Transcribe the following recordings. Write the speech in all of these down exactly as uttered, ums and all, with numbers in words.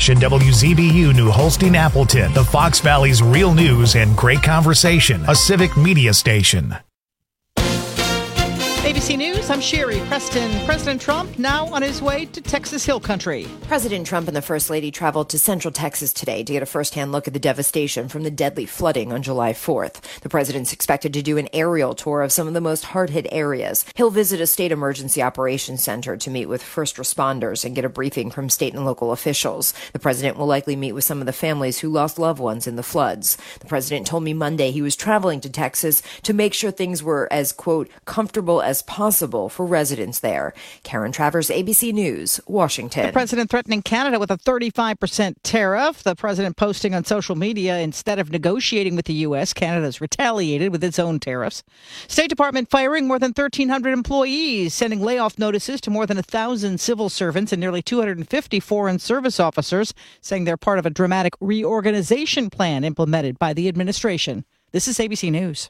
station W Z B U New Holstein Appleton, the Fox Valley's real news and great conversation, a civic media station. A B C News, I'm Sherry Preston. President Trump now on his way to Texas Hill Country. President Trump and the First Lady traveled to Central Texas today to get a firsthand look at the devastation from the deadly flooding on July fourth. The president's expected to do an aerial tour of some of the most hard-hit areas. He'll visit a state emergency operations center to meet with first responders and get a briefing from state and local officials. The president will likely meet with some of the families who lost loved ones in the floods. The president told me Monday he was traveling to Texas to make sure things were as, quote, comfortable as possible for residents there. Karen Travers, A B C News, Washington. The president threatening Canada with a thirty-five percent tariff. The president posting on social media, instead of negotiating with the U S, Canada's retaliated with its own tariffs. State Department firing more than thirteen hundred employees, sending layoff notices to more than one thousand civil servants and nearly two hundred fifty foreign service officers, saying they're part of a dramatic reorganization plan implemented by the administration. This is A B C News.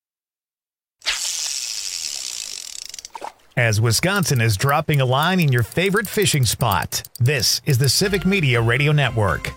As Wisconsin is dropping a line in your favorite fishing spot, this is the Civic Media Radio Network.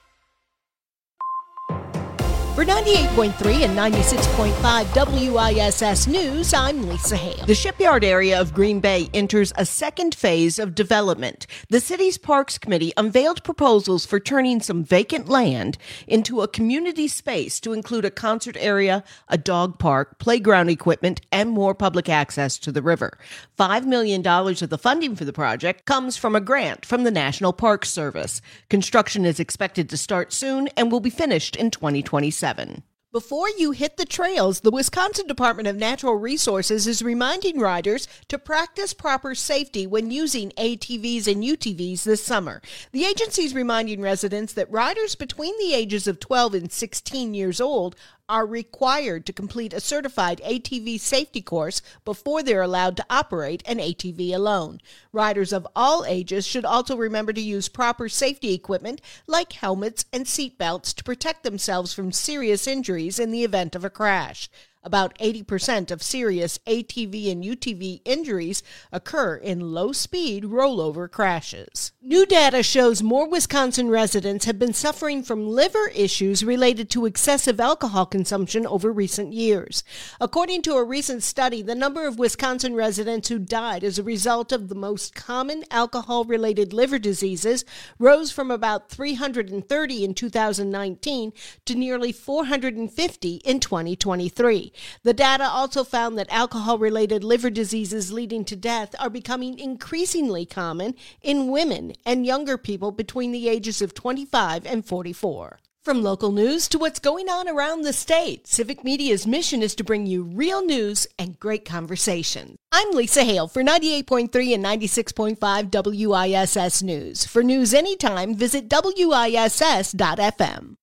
For ninety-eight point three and ninety-six point five W I S S News, I'm Lisa Hale. The shipyard area of Green Bay enters a second phase of development. The city's Parks Committee unveiled proposals for turning some vacant land into a community space to include a concert area, a dog park, playground equipment, and more public access to the river. five million dollars of the funding for the project comes from a grant from the National Park Service. Construction is expected to start soon and will be finished in twenty twenty-seven. Before you hit the trails, the Wisconsin Department of Natural Resources is reminding riders to practice proper safety when using A T Vs and U T Vs this summer. The agency is reminding residents that riders between the ages of twelve and sixteen years old are required to complete a certified A T V safety course before they're allowed to operate an A T V alone. Riders of all ages should also remember to use proper safety equipment like helmets and seat belts to protect themselves from serious injuries in the event of a crash. About eighty percent of serious A T V and U T V injuries occur in low-speed rollover crashes. New data shows more Wisconsin residents have been suffering from liver issues related to excessive alcohol consumption over recent years. According to a recent study, the number of Wisconsin residents who died as a result of the most common alcohol-related liver diseases rose from about three hundred thirty in two thousand nineteen to nearly four hundred fifty in twenty twenty-three. The data also found that alcohol-related liver diseases leading to death are becoming increasingly common in women and younger people between the ages of twenty-five and forty-four. From local news to what's going on around the state, Civic Media's mission is to bring you real news and great conversation. I'm Lisa Hale for ninety-eight point three and ninety-six point five W I S S News. For news anytime, visit W I S S dot F M.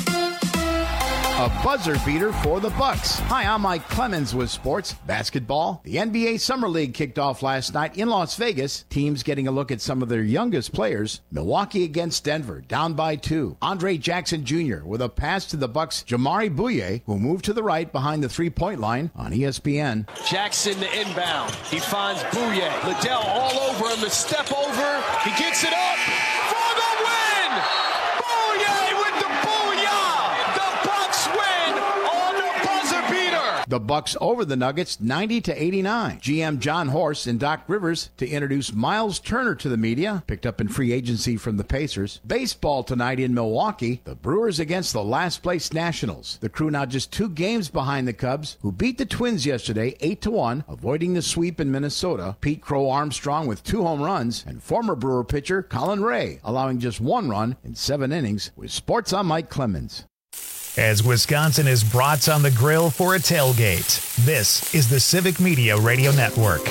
A buzzer beater for the Bucks. Hi, I'm Mike Clemens with sports basketball. The N B A Summer League kicked off last night in Las Vegas. Teams getting a look at some of their youngest players. Milwaukee against Denver, down by two. Andre Jackson Junior with a pass to the Bucks' Jamari Bouye, who moved to the right behind the three-point line on E S P N. Jackson to inbound. He finds Bouye. Liddell all over him. The step over. He gets it up for the win. Bouye with the booyah. The Bucks win on the buzzer beater. The Bucks over the Nuggets ninety to eighty-nine. G M John Horst and Doc Rivers to introduce Miles Turner to the media, picked up in free agency from the Pacers. Baseball tonight in Milwaukee. The Brewers against the last place Nationals. The Crew now just two games behind the Cubs, who beat the Twins yesterday eight to one, avoiding the sweep in Minnesota. Pete Crow Armstrong with two home runs, and former Brewer pitcher Colin Ray allowing just one run in seven innings. With sports, I'm Mike Clemens. As Wisconsin is brats on the grill for a tailgate, this is the Civic Media Radio Network.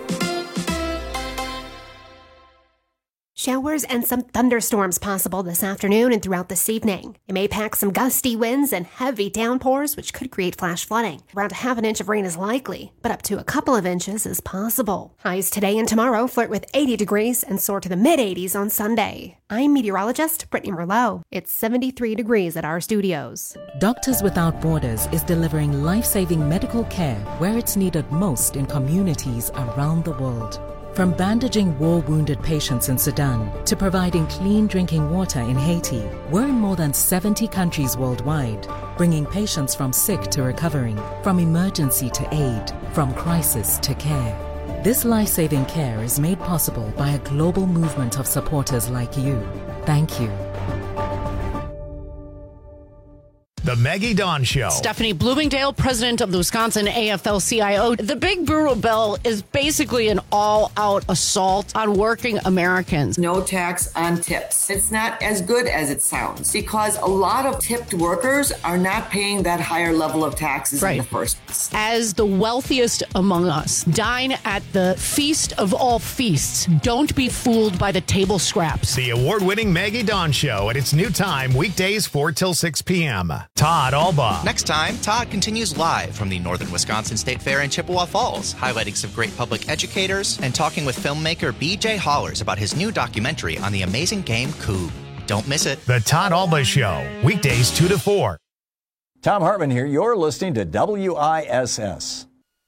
Showers and some thunderstorms possible this afternoon and throughout this evening. It may pack some gusty winds and heavy downpours, which could create flash flooding. Around a half an inch of rain is likely, but up to a couple of inches is possible. Highs today and tomorrow flirt with eighty degrees and soar to the mid-eighties on Sunday. I'm meteorologist Brittany Merlot. It's seventy-three degrees at our studios. Doctors Without Borders is delivering life-saving medical care where it's needed most in communities around the world. From bandaging war-wounded patients in Sudan to providing clean drinking water in Haiti, we're in more than seventy countries worldwide, bringing patients from sick to recovering, from emergency to aid, from crisis to care. This life-saving care is made possible by a global movement of supporters like you. Thank you. The Maggie Dawn Show. Stephanie Bloomingdale, president of the Wisconsin A F L C I O. The Big Brutal Bill is basically an all-out assault on working Americans. No tax on tips. It's not as good as it sounds because a lot of tipped workers are not paying that higher level of taxes right. in the first place. As the wealthiest among us, dine at the feast of all feasts. Don't be fooled by the table scraps. The award-winning Maggie Dawn Show at its new time, weekdays four till six p.m. Todd Alba. Next time, Todd continues live from the Northern Wisconsin State Fair in Chippewa Falls, highlighting some great public educators and talking with filmmaker B J Hollers about his new documentary on the amazing game Coup. Don't miss it. The Todd Alba Show, weekdays two to four. Tom Hartman here. You're listening to W I S S.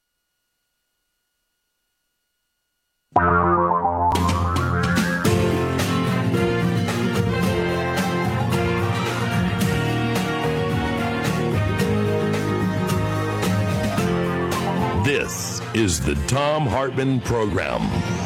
This is the Tom Hartman Program.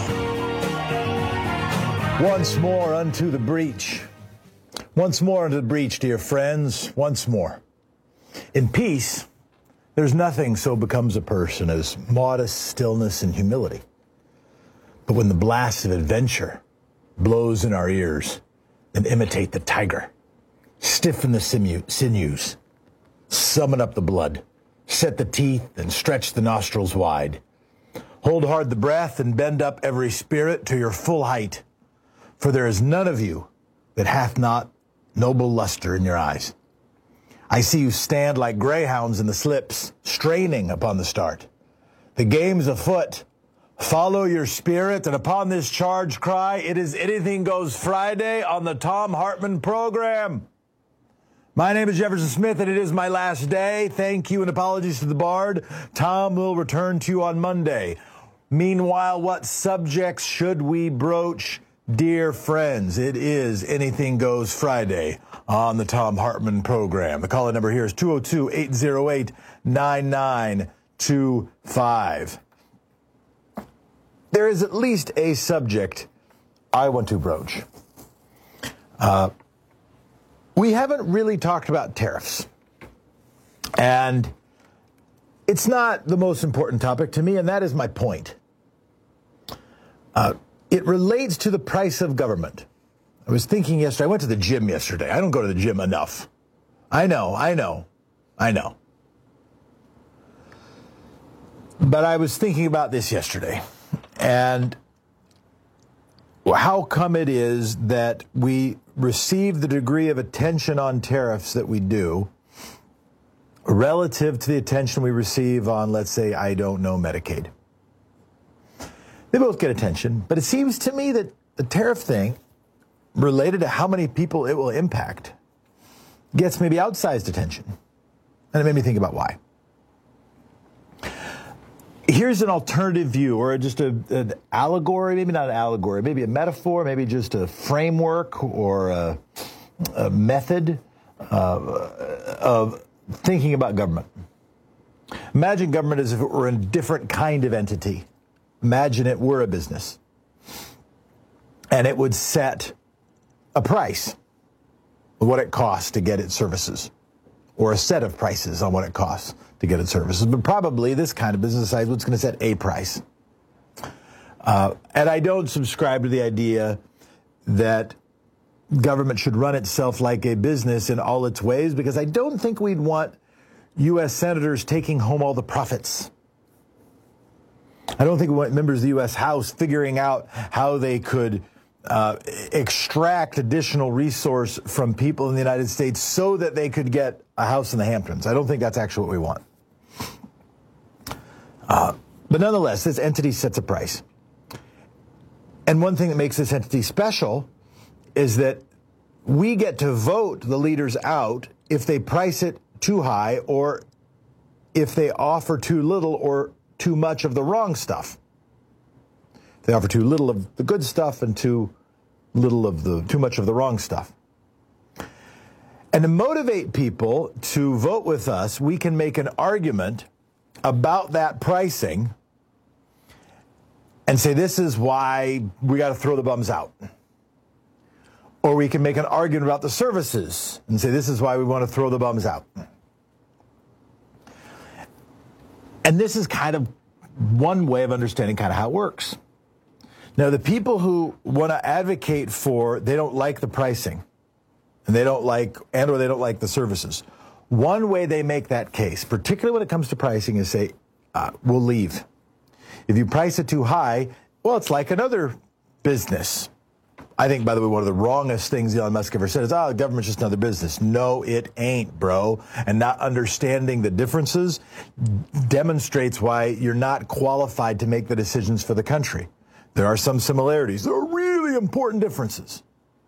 Once more unto the breach. Once more unto the breach, dear friends. Once more. In peace, there's nothing so becomes a person as modest stillness and humility. But when the blast of adventure blows in our ears, then imitate the tiger. Stiffen the sinews. Summon up the blood. Set the teeth and stretch the nostrils wide. Hold hard the breath and bend up every spirit to your full height. For there is none of you that hath not noble luster in your eyes. I see you stand like greyhounds in the slips, straining upon the start. The game's afoot. Follow your spirit, and upon this charge cry, it is Anything Goes Friday on the Tom Hartman Program. My name is Jefferson Smith, and it is my last day. Thank you and apologies to the Bard. Tom will return to you on Monday. Meanwhile, what subjects should we broach? Dear friends, it is Anything Goes Friday on the Tom Hartman Program. The call-in number here is two oh two, eight oh eight, nine nine two five. There is at least a subject I want to broach. Uh... We haven't really talked about tariffs, and it's not the most important topic to me, and that is my point. Uh, it relates to the price of government. I was thinking yesterday, I went to the gym yesterday. I don't go to the gym enough. I know, I know, I know. But I was thinking about this yesterday, and how come it is that we receive the degree of attention on tariffs that we do relative to the attention we receive on, let's say, I don't know, Medicaid? They both get attention, but it seems to me that the tariff thing, related to how many people it will impact, gets maybe outsized attention. And it made me think about why. Here's an alternative view, or just a, an allegory, maybe not an allegory, maybe a metaphor, maybe just a framework or a, a method uh, of thinking about government. Imagine government as if it were a different kind of entity. Imagine it were a business. And it would set a price, what it costs to get its services, or a set of prices on what it costs to get its services. But probably this kind of business size, what's going to set a price. Uh, and I don't subscribe to the idea that government should run itself like a business in all its ways, because I don't think we'd want U S senators taking home all the profits. I don't think we want members of the U S House figuring out how they could uh, extract additional resource from people in the United States so that they could get a house in the Hamptons. I don't think that's actually what we want. Uh, but nonetheless, this entity sets a price. And one thing that makes this entity special is that we get to vote the leaders out if they price it too high, or if they offer too little or too much of the wrong stuff. They offer too little of the good stuff and too little of the too much of the wrong stuff. And to motivate people to vote with us, we can make an argument about that pricing and say this is why we got to throw the bums out. Or we can make an argument about the services and say this is why we want to throw the bums out. And this is kind of one way of understanding kind of how it works. Now, the people who want to advocate for, they don't like the pricing, and they don't like, and or they don't like the services. One way they make that case, particularly when it comes to pricing, is say, uh, we'll leave. If you price it too high, well, it's like another business. I think, by the way, one of the wrongest things Elon Musk ever said is, oh, the government's just another business. No, it ain't, bro. And not understanding the differences demonstrates why you're not qualified to make the decisions for the country. There are some similarities. There are really important differences.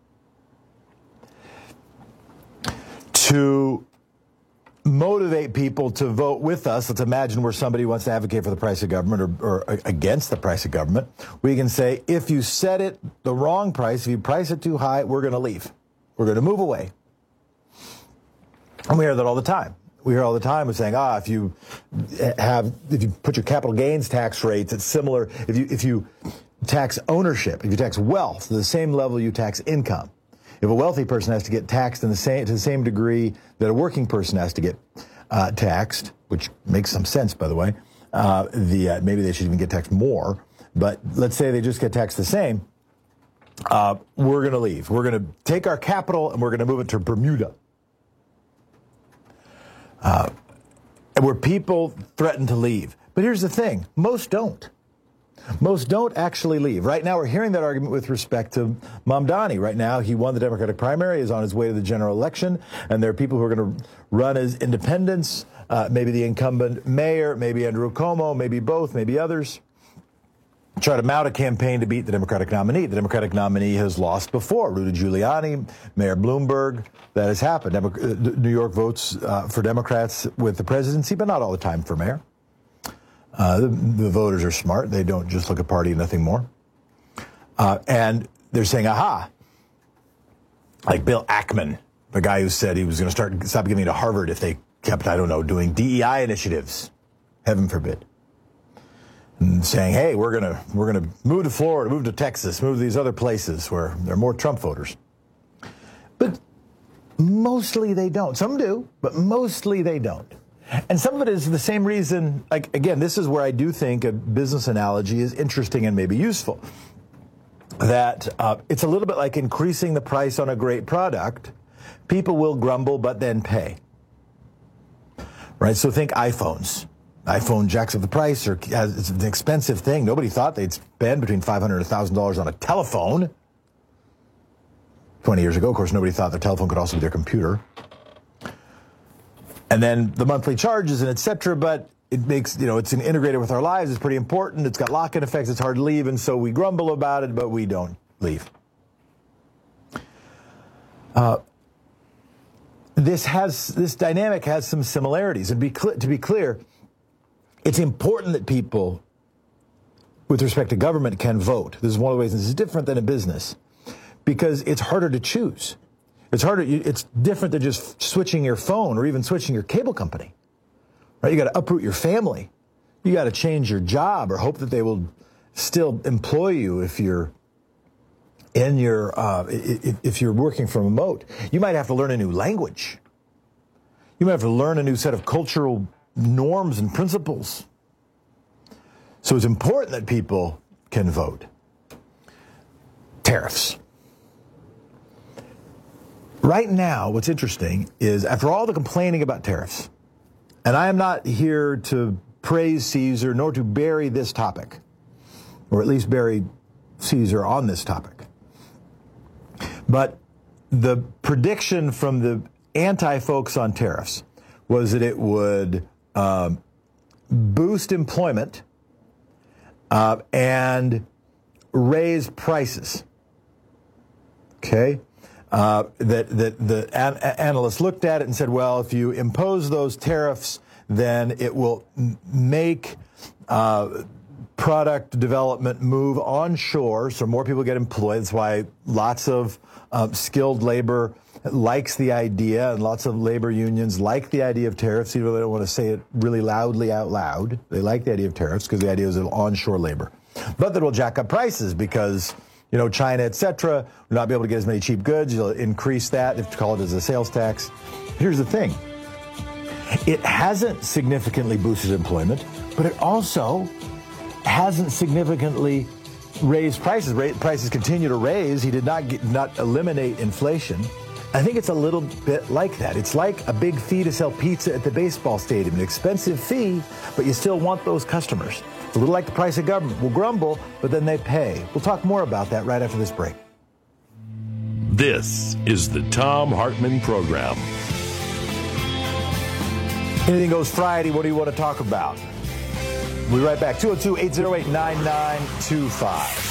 To motivate people to vote with us, let's imagine we're somebody who wants to advocate for the price of government or, or against the price of government. We can say, if you set it the wrong price, if you price it too high, we're going to leave. We're going to move away. And we hear that all the time. We hear all the time of saying, ah, if you have, if you put your capital gains tax rates at similar, if you, if you tax ownership, if you tax wealth to the same level you tax income, if a wealthy person has to get taxed in the same, to the same degree that a working person has to get uh, taxed, which makes some sense, by the way, uh, the uh, maybe they should even get taxed more, but let's say they just get taxed the same, uh, we're going to leave. We're going to take our capital and we're going to move it to Bermuda. Uh, where people threaten to leave. But here's the thing, most don't. Most don't actually leave. Right now, we're hearing that argument with respect to Mamdani. Right now, he won the Democratic primary, is on his way to the general election, and there are people who are going to run as independents, uh, maybe the incumbent mayor, maybe Andrew Cuomo, maybe both, maybe others, try to mount a campaign to beat the Democratic nominee. The Democratic nominee has lost before. Rudy Giuliani, Mayor Bloomberg, that has happened. Demo- New York votes uh, for Democrats with the presidency, but not all the time for mayor. Uh, the, the voters are smart. They don't just look at party and nothing more. Uh, and they're saying, aha, like Bill Ackman, the guy who said he was going to start stop giving to Harvard if they kept, I don't know, doing D E I initiatives, heaven forbid. And saying, hey, we're going to we're going to move to Florida, move to Texas, move to these other places where there are more Trump voters. But mostly they don't. Some do, but mostly they don't. And some of it is the same reason, like, again, this is where I do think a business analogy is interesting and maybe useful. That uh, it's a little bit like increasing the price on a great product. People will grumble, but then pay. Right? So think iPhones. iPhone jacks up the price, or has, it's an expensive thing. Nobody thought they'd spend between five hundred dollars and one thousand dollars on a telephone. twenty years ago, of course, nobody thought their telephone could also be their computer. And then the monthly charges and et cetera, but it makes, you know, it's integrated with our lives. It's pretty important. It's got lock-in effects. It's hard to leave. And so we grumble about it, but we don't leave. Uh, this has, this dynamic has some similarities. And be cl- to be clear, it's important that people, with respect to government, can vote. This is one of the ways this is different than a business, because it's harder to choose. It's harder. It's different than just switching your phone or even switching your cable company, right? You got to uproot your family. You got to change your job or hope that they will still employ you if you're in your uh, if you're working from remote. You might have to learn a new language. You might have to learn a new set of cultural norms and principles. So it's important that people can vote. Tariffs. Right now, what's interesting is, after all the complaining about tariffs, and I am not here to praise Caesar nor to bury this topic, or at least bury Caesar on this topic, but the prediction from the anti-folks on tariffs was that it would um, boost employment uh, and raise prices. Okay? Uh, that, that the an- analysts looked at it and said, well, if you impose those tariffs, then it will m- make uh, product development move onshore, so more people get employed. That's why lots of um, skilled labor likes the idea, and lots of labor unions like the idea of tariffs, even though they don't want to say it really loudly out loud. They like the idea of tariffs because the idea is it'll onshore labor. But that will jack up prices because, you know, China, et cetera, will not be able to get as many cheap goods. You'll increase that, if you call it as a sales tax. Here's the thing. It hasn't significantly boosted employment, but it also hasn't significantly raised prices. Prices continue to raise. He did not get, not eliminate inflation. I think it's a little bit like that. It's like a big fee to sell pizza at the baseball stadium. An expensive fee, but you still want those customers. It's a little like the price of government. We'll grumble, but then they pay. We'll talk more about that right after this break. This is the Thom Hartmann Program. Anything Goes Friday. What do you want to talk about? We'll be right back. two oh two, eight oh eight, nine nine two five.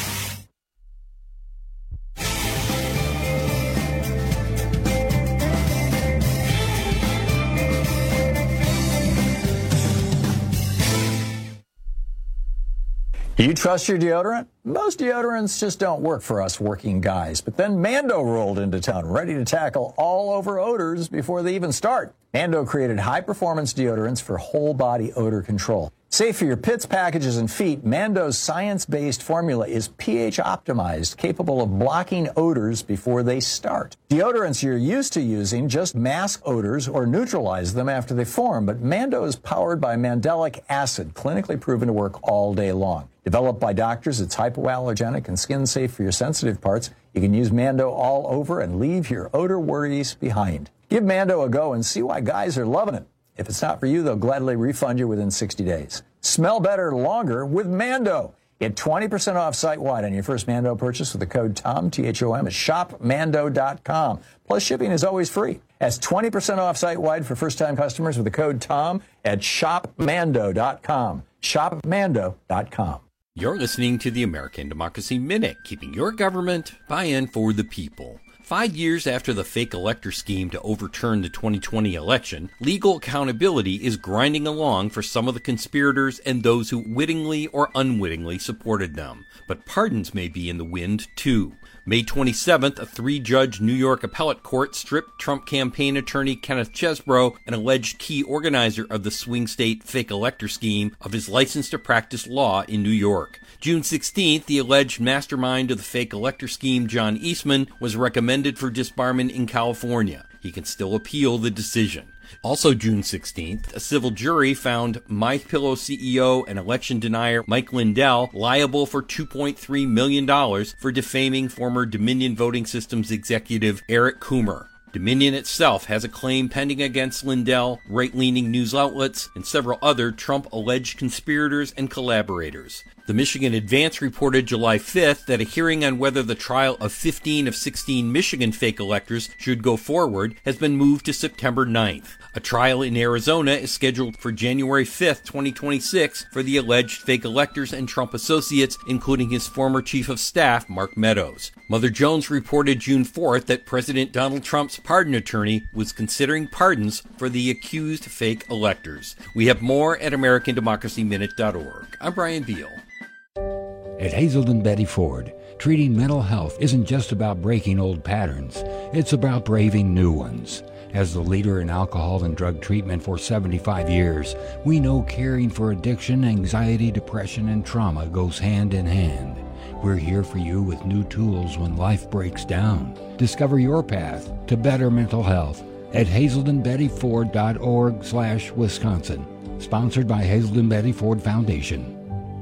Do you trust your deodorant? Most deodorants just don't work for us working guys. But then Mando rolled into town, ready to tackle all over odors before they even start. Mando created high-performance deodorants for whole-body odor control. Safe for your pits, packages, and feet, Mando's science-based formula is pH-optimized, capable of blocking odors before they start. Deodorants you're used to using just mask odors or neutralize them after they form, but Mando is powered by mandelic acid, clinically proven to work all day long. Developed by doctors, it's hypoallergenic and skin-safe for your sensitive parts. You can use Mando all over and leave your odor worries behind. Give Mando a go and see why guys are loving it. If it's not for you, they'll gladly refund you within sixty days. Smell better longer with Mando. Get twenty percent off site-wide on your first Mando purchase with the code TOM, T H O M, at shop mando dot com. Plus, shipping is always free. That's twenty percent off site-wide for first-time customers with the code TOM at shop mando dot com. shop mando dot com. You're listening to the American Democracy Minute, keeping your government buy-in for the people. Five years after the fake elector scheme to overturn the twenty twenty election, legal accountability is grinding along for some of the conspirators and those who wittingly or unwittingly supported them. But pardons may be in the wind, too. May twenty-seventh, a three-judge New York appellate court stripped Trump campaign attorney Kenneth Chesebro, an alleged key organizer of the swing state fake elector scheme, of his license to practice law in New York. June sixteenth, the alleged mastermind of the fake elector scheme, John Eastman, was recommended for disbarment in California. He can still appeal the decision. Also June sixteenth, a civil jury found MyPillow C E O and election denier Mike Lindell liable for two point three million dollars for defaming former Dominion Voting Systems executive Eric Coomer. Dominion itself has a claim pending against Lindell, right-leaning news outlets, and several other Trump-alleged conspirators and collaborators. The Michigan Advance reported July fifth that a hearing on whether the trial of fifteen of sixteen Michigan fake electors should go forward has been moved to September ninth. A trial in Arizona is scheduled for January fifth, twenty twenty-six for the alleged fake electors and Trump associates, including his former chief of staff, Mark Meadows. Mother Jones reported June fourth that President Donald Trump's pardon attorney was considering pardons for the accused fake electors. We have more at American Democracy Minute dot org. I'm Brian Beal. At Hazelden Betty Ford, treating mental health isn't just about breaking old patterns. It's about braving new ones. As the leader in alcohol and drug treatment for seventy-five years, we know caring for addiction, anxiety, depression, and trauma goes hand in hand. We're here for you with new tools when life breaks down. Discover your path to better mental health at hazelden betty ford dot org slash Wisconsin. Sponsored by Hazelden Betty Ford Foundation.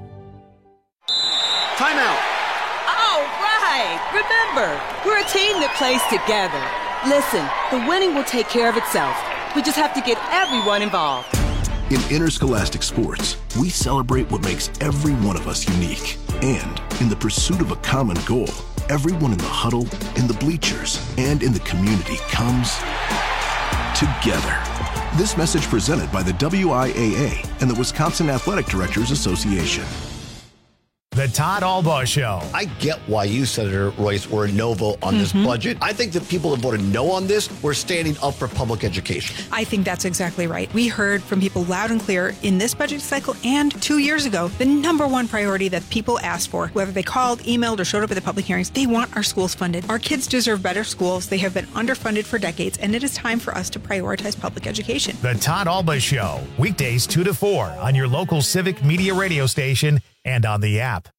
Timeout. All right. Remember, we're a team that plays together. Listen, the winning will take care of itself. We just have to get everyone involved. In interscholastic sports, we celebrate what makes every one of us unique. And in the pursuit of a common goal, everyone in the huddle, in the bleachers, and in the community comes together. This message presented by the W I A A and the Wisconsin Athletic Directors Association. The Todd Albaugh Show. I get why you, Senator Royce, were a no vote on this Mhm. budget. I think the people that voted no on this were standing up for public education. I think that's exactly right. We heard from people loud and clear in this budget cycle and two years ago, the number one priority that people asked for, whether they called, emailed, or showed up at the public hearings, they want our schools funded. Our kids deserve better schools. They have been underfunded for decades, and it is time for us to prioritize public education. The Todd Albaugh Show, weekdays two to four on your local Civic Media radio station and on the app.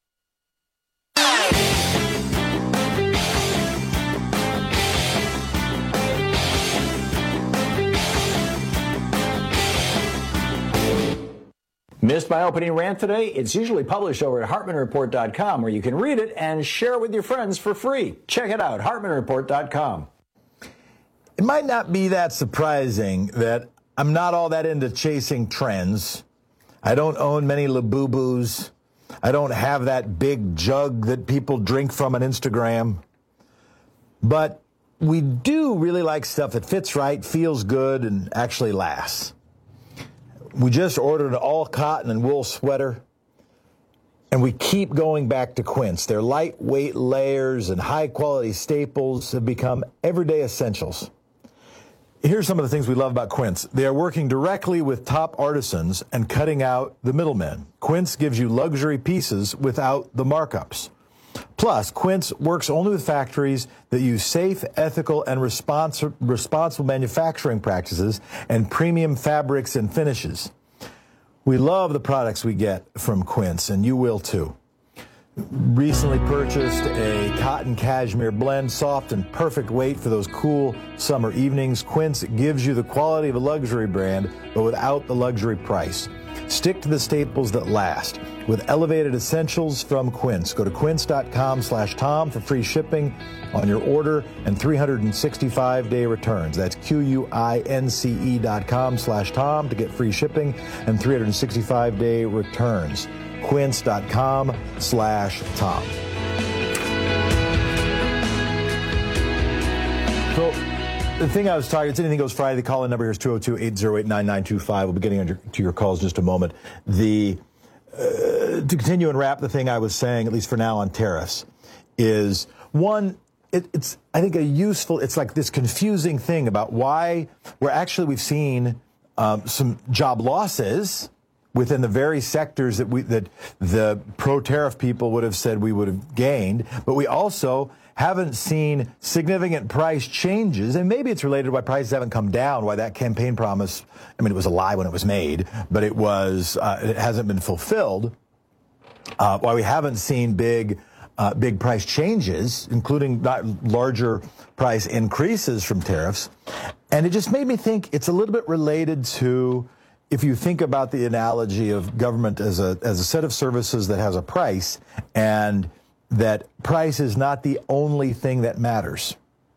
Missed my opening rant today? It's usually published over at Hartman Report dot com, where you can read it and share it with your friends for free. Check it out, Hartman Report dot com. It might not be that surprising that I'm not all that into chasing trends. I don't own many Labubus. I don't have that big jug that people drink from on Instagram. But we do really like stuff that fits right, feels good, and actually lasts. We just ordered an all cotton and wool sweater, and we keep going back to Quince. Their lightweight layers and high-quality staples have become everyday essentials. Here's some of the things we love about Quince. They are working directly with top artisans and cutting out the middlemen. Quince gives you luxury pieces without the markups. Plus, Quince works only with factories that use safe, ethical, and respons- responsible manufacturing practices and premium fabrics and finishes. We love the products we get from Quince, and you will too. Recently purchased a cotton cashmere blend, soft and perfect weight for those cool summer evenings. Quince gives you the quality of a luxury brand, but without the luxury price. Stick to the staples that last with elevated essentials from Quince. Go to quince.com slash Tom for free shipping on your order and three hundred sixty-five day returns. That's Q-U-I-N-C-E dot com slash Tom to get free shipping and three hundred sixty-five day returns. Quince.com slash Tom. So the thing I was talking, it's Anything Goes Friday. The call-in number here is two oh two, eight oh eight, nine nine two five. We'll be getting under, to your calls in just a moment. The uh, to continue and wrap the thing I was saying, at least for now, on tariffs, is one, it, it's, I think, a useful, it's like this confusing thing about why we're actually, we've seen um, some job losses within the very sectors that we that the pro-tariff people would have said we would have gained, but we also haven't seen significant price changes, and maybe it's related to why prices haven't come down, why that campaign promise, I mean, it was a lie when it was made, but it was, uh, it hasn't been fulfilled, uh, why we haven't seen big, uh, big price changes, including not larger price increases from tariffs. And it just made me think it's a little bit related to, if you think about the analogy of government as a as a set of services that has a price, and that price is not the only thing that matters.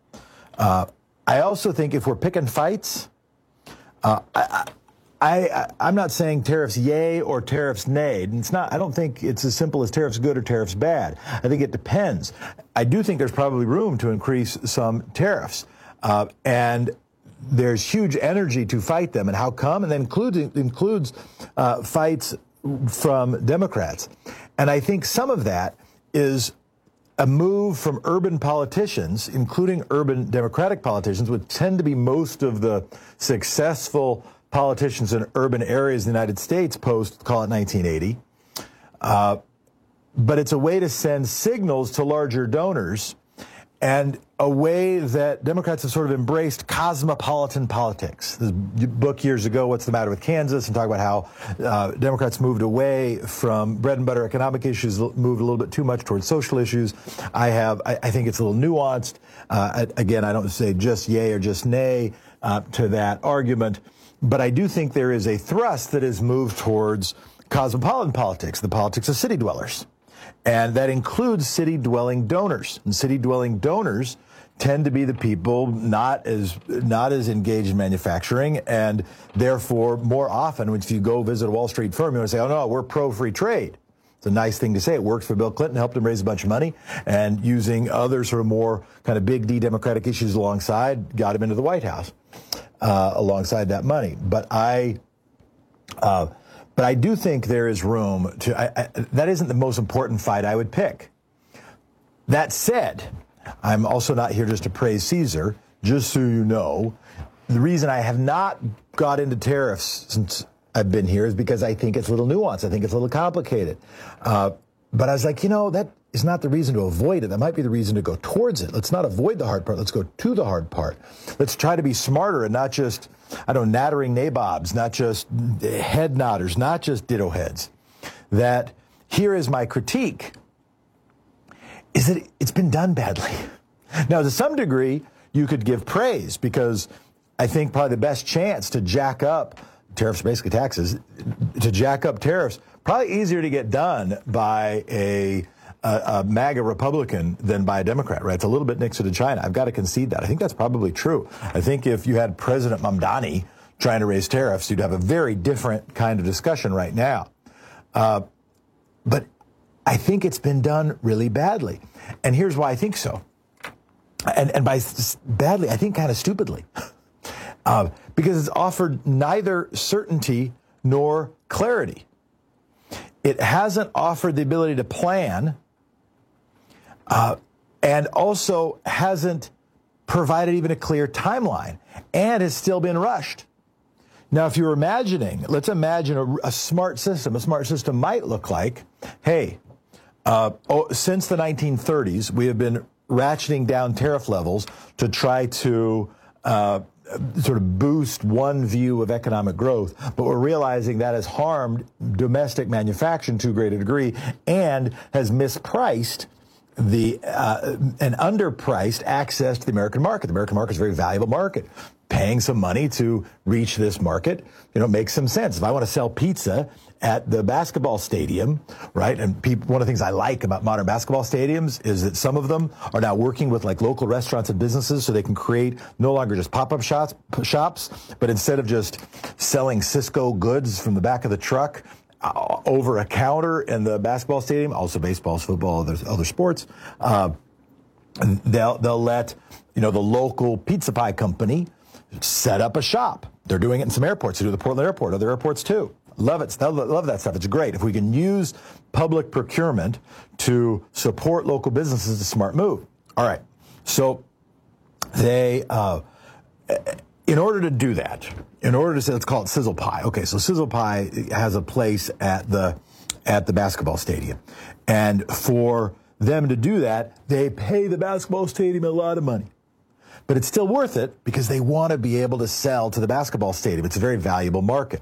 Uh, I also think if we're picking fights, uh, I, I, I, I'm not saying tariffs yay or tariffs nay. And it's not. I don't think it's as simple as tariffs good or tariffs bad. I think it depends. I do think there's probably room to increase some tariffs, uh, and there's huge energy to fight them. And how come? And that includes, includes uh, fights from Democrats. And I think some of that is a move from urban politicians, including urban Democratic politicians, which tend to be most of the successful politicians in urban areas in the United States post, call it nineteen eighty. Uh, but it's a way to send signals to larger donors, and a way that Democrats have sort of embraced cosmopolitan politics. This book years ago, What's the Matter with Kansas, and talk about how uh, Democrats moved away from bread and butter economic issues, moved a little bit too much towards social issues. I have, I, I think it's a little nuanced. Uh, again, I don't say just yay or just nay uh, to that argument, but I do think there is a thrust that has moved towards cosmopolitan politics, the politics of city dwellers. And that includes city-dwelling donors. And city-dwelling donors tend to be the people not as not as engaged in manufacturing, and therefore more often, if you go visit a Wall Street firm, you want to say, oh, no, we're pro-free trade. It's a nice thing to say. It worked for Bill Clinton, helped him raise a bunch of money, and using other sort of more kind of big D Democratic issues alongside, got him into the White House uh, alongside that money. But I... Uh, But I do think there is room to, I, I, that isn't the most important fight I would pick. That said, I'm also not here just to praise Caesar, just so you know. The reason I have not got into tariffs since I've been here is because I think it's a little nuanced. I think it's a little complicated. Uh, but I was like, you know, that is not the reason to avoid it. That might be the reason to go towards it. Let's not avoid the hard part. Let's go to the hard part. Let's try to be smarter and not just, I don't know, nattering nabobs, not just head nodders, not just ditto heads. That here is my critique, is that it's been done badly. Now, to some degree, you could give praise because I think probably the best chance to jack up tariffs, basically taxes, to jack up tariffs, probably easier to get done by a, a, a MAGA Republican than by a Democrat, right? It's a little bit Nixon to China. I've got to concede that. I think that's probably true. I think if you had President Mamdani trying to raise tariffs, you'd have a very different kind of discussion right now. Uh, but I think it's been done really badly. And here's why I think so. And, and by badly, I think kind of stupidly. Uh, because it's offered neither certainty nor clarity. It hasn't offered the ability to plan, uh, and also hasn't provided even a clear timeline, and has still been rushed. Now, if you're imagining, let's imagine a, a smart system. A smart system might look like, hey, uh, oh, since the nineteen thirties, we have been ratcheting down tariff levels to try to uh, sort of boost one view of economic growth, but we're realizing that has harmed domestic manufacturing to a greater degree and has mispriced the uh, and underpriced access to the American market. The American market is a very valuable market. Paying some money to reach this market, you know, makes some sense. If I want to sell pizza at the basketball stadium, right, and people, one of the things I like about modern basketball stadiums is that some of them are now working with like local restaurants and businesses so they can create no longer just pop-up shops, shops, but instead of just selling Cisco goods from the back of the truck uh, over a counter in the basketball stadium, also baseball, football, other, other sports, uh, they'll, they'll let, you know, the local pizza pie company set up a shop. They're doing it in some airports. They do the Portland airport, other airports too. Love it. Love that stuff. It's great. If we can use public procurement to support local businesses, it's a smart move. All right. So they, uh, in order to do that, in order to say, let's call it Sizzle Pie. Okay. So Sizzle Pie has a place at the, at the basketball stadium. And for them to do that, they pay the basketball stadium a lot of money. But it's still worth it because they want to be able to sell to the basketball stadium. It's a very valuable market.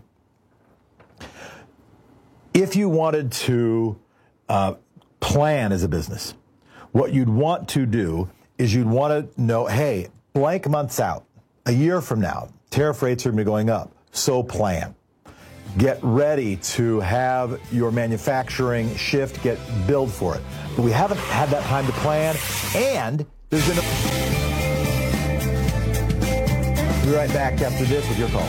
If you wanted to uh, plan as a business, what you'd want to do is you'd want to know, hey, blank months out, a year from now, tariff rates are going to be going up. So plan. Get ready to have your manufacturing shift, get billed for it. But we haven't had that time to plan, and there's been a... We'll be right back after this with your calls.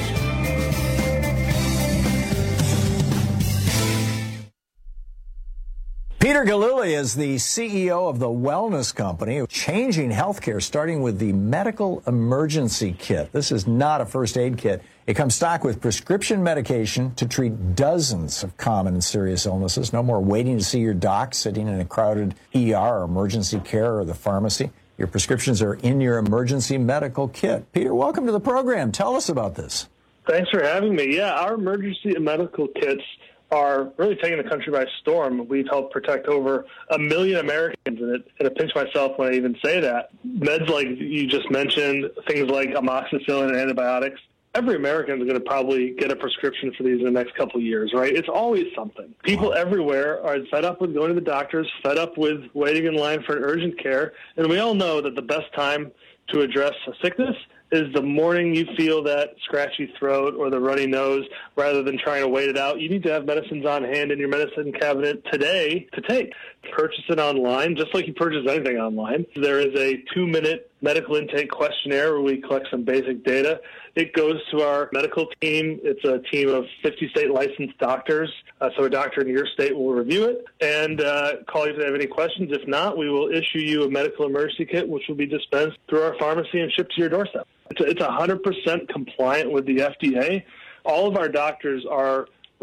Peter Galili is the C E O of the Wellness Company, changing healthcare, starting with the medical emergency kit. This is not a first aid kit. It comes stocked with prescription medication to treat dozens of common and serious illnesses. No more waiting to see your doc, sitting in a crowded E R or emergency care or the pharmacy. Your prescriptions are in your emergency medical kit. Peter, welcome to the program. Tell us about this. Thanks for having me. Yeah, our emergency medical kits are really taking the country by storm. We've helped protect over a million Americans, and it, and I pinch myself when I even say that. Meds like you just mentioned, things like amoxicillin and antibiotics, every American is going to probably get a prescription for these in the next couple of years, right? It's always something. People everywhere are fed up with going to the doctors, fed up with waiting in line for an urgent care, and we all know that the best time to address a sickness is the morning you feel that scratchy throat or the runny nose, rather than trying to wait it out. You need to have medicines on hand in your medicine cabinet today to take. Purchase it online, just like you purchase anything online. There is a two-minute medical intake questionnaire where we collect some basic data. It goes to our medical team. It's a team of fifty state licensed doctors. Uh, so a doctor in your state will review it and uh, call you if they have any questions. If not, we will issue you a medical emergency kit, which will be dispensed through our pharmacy and shipped to your doorstep. It's, it's one hundred percent compliant with the F D A. All of our doctors are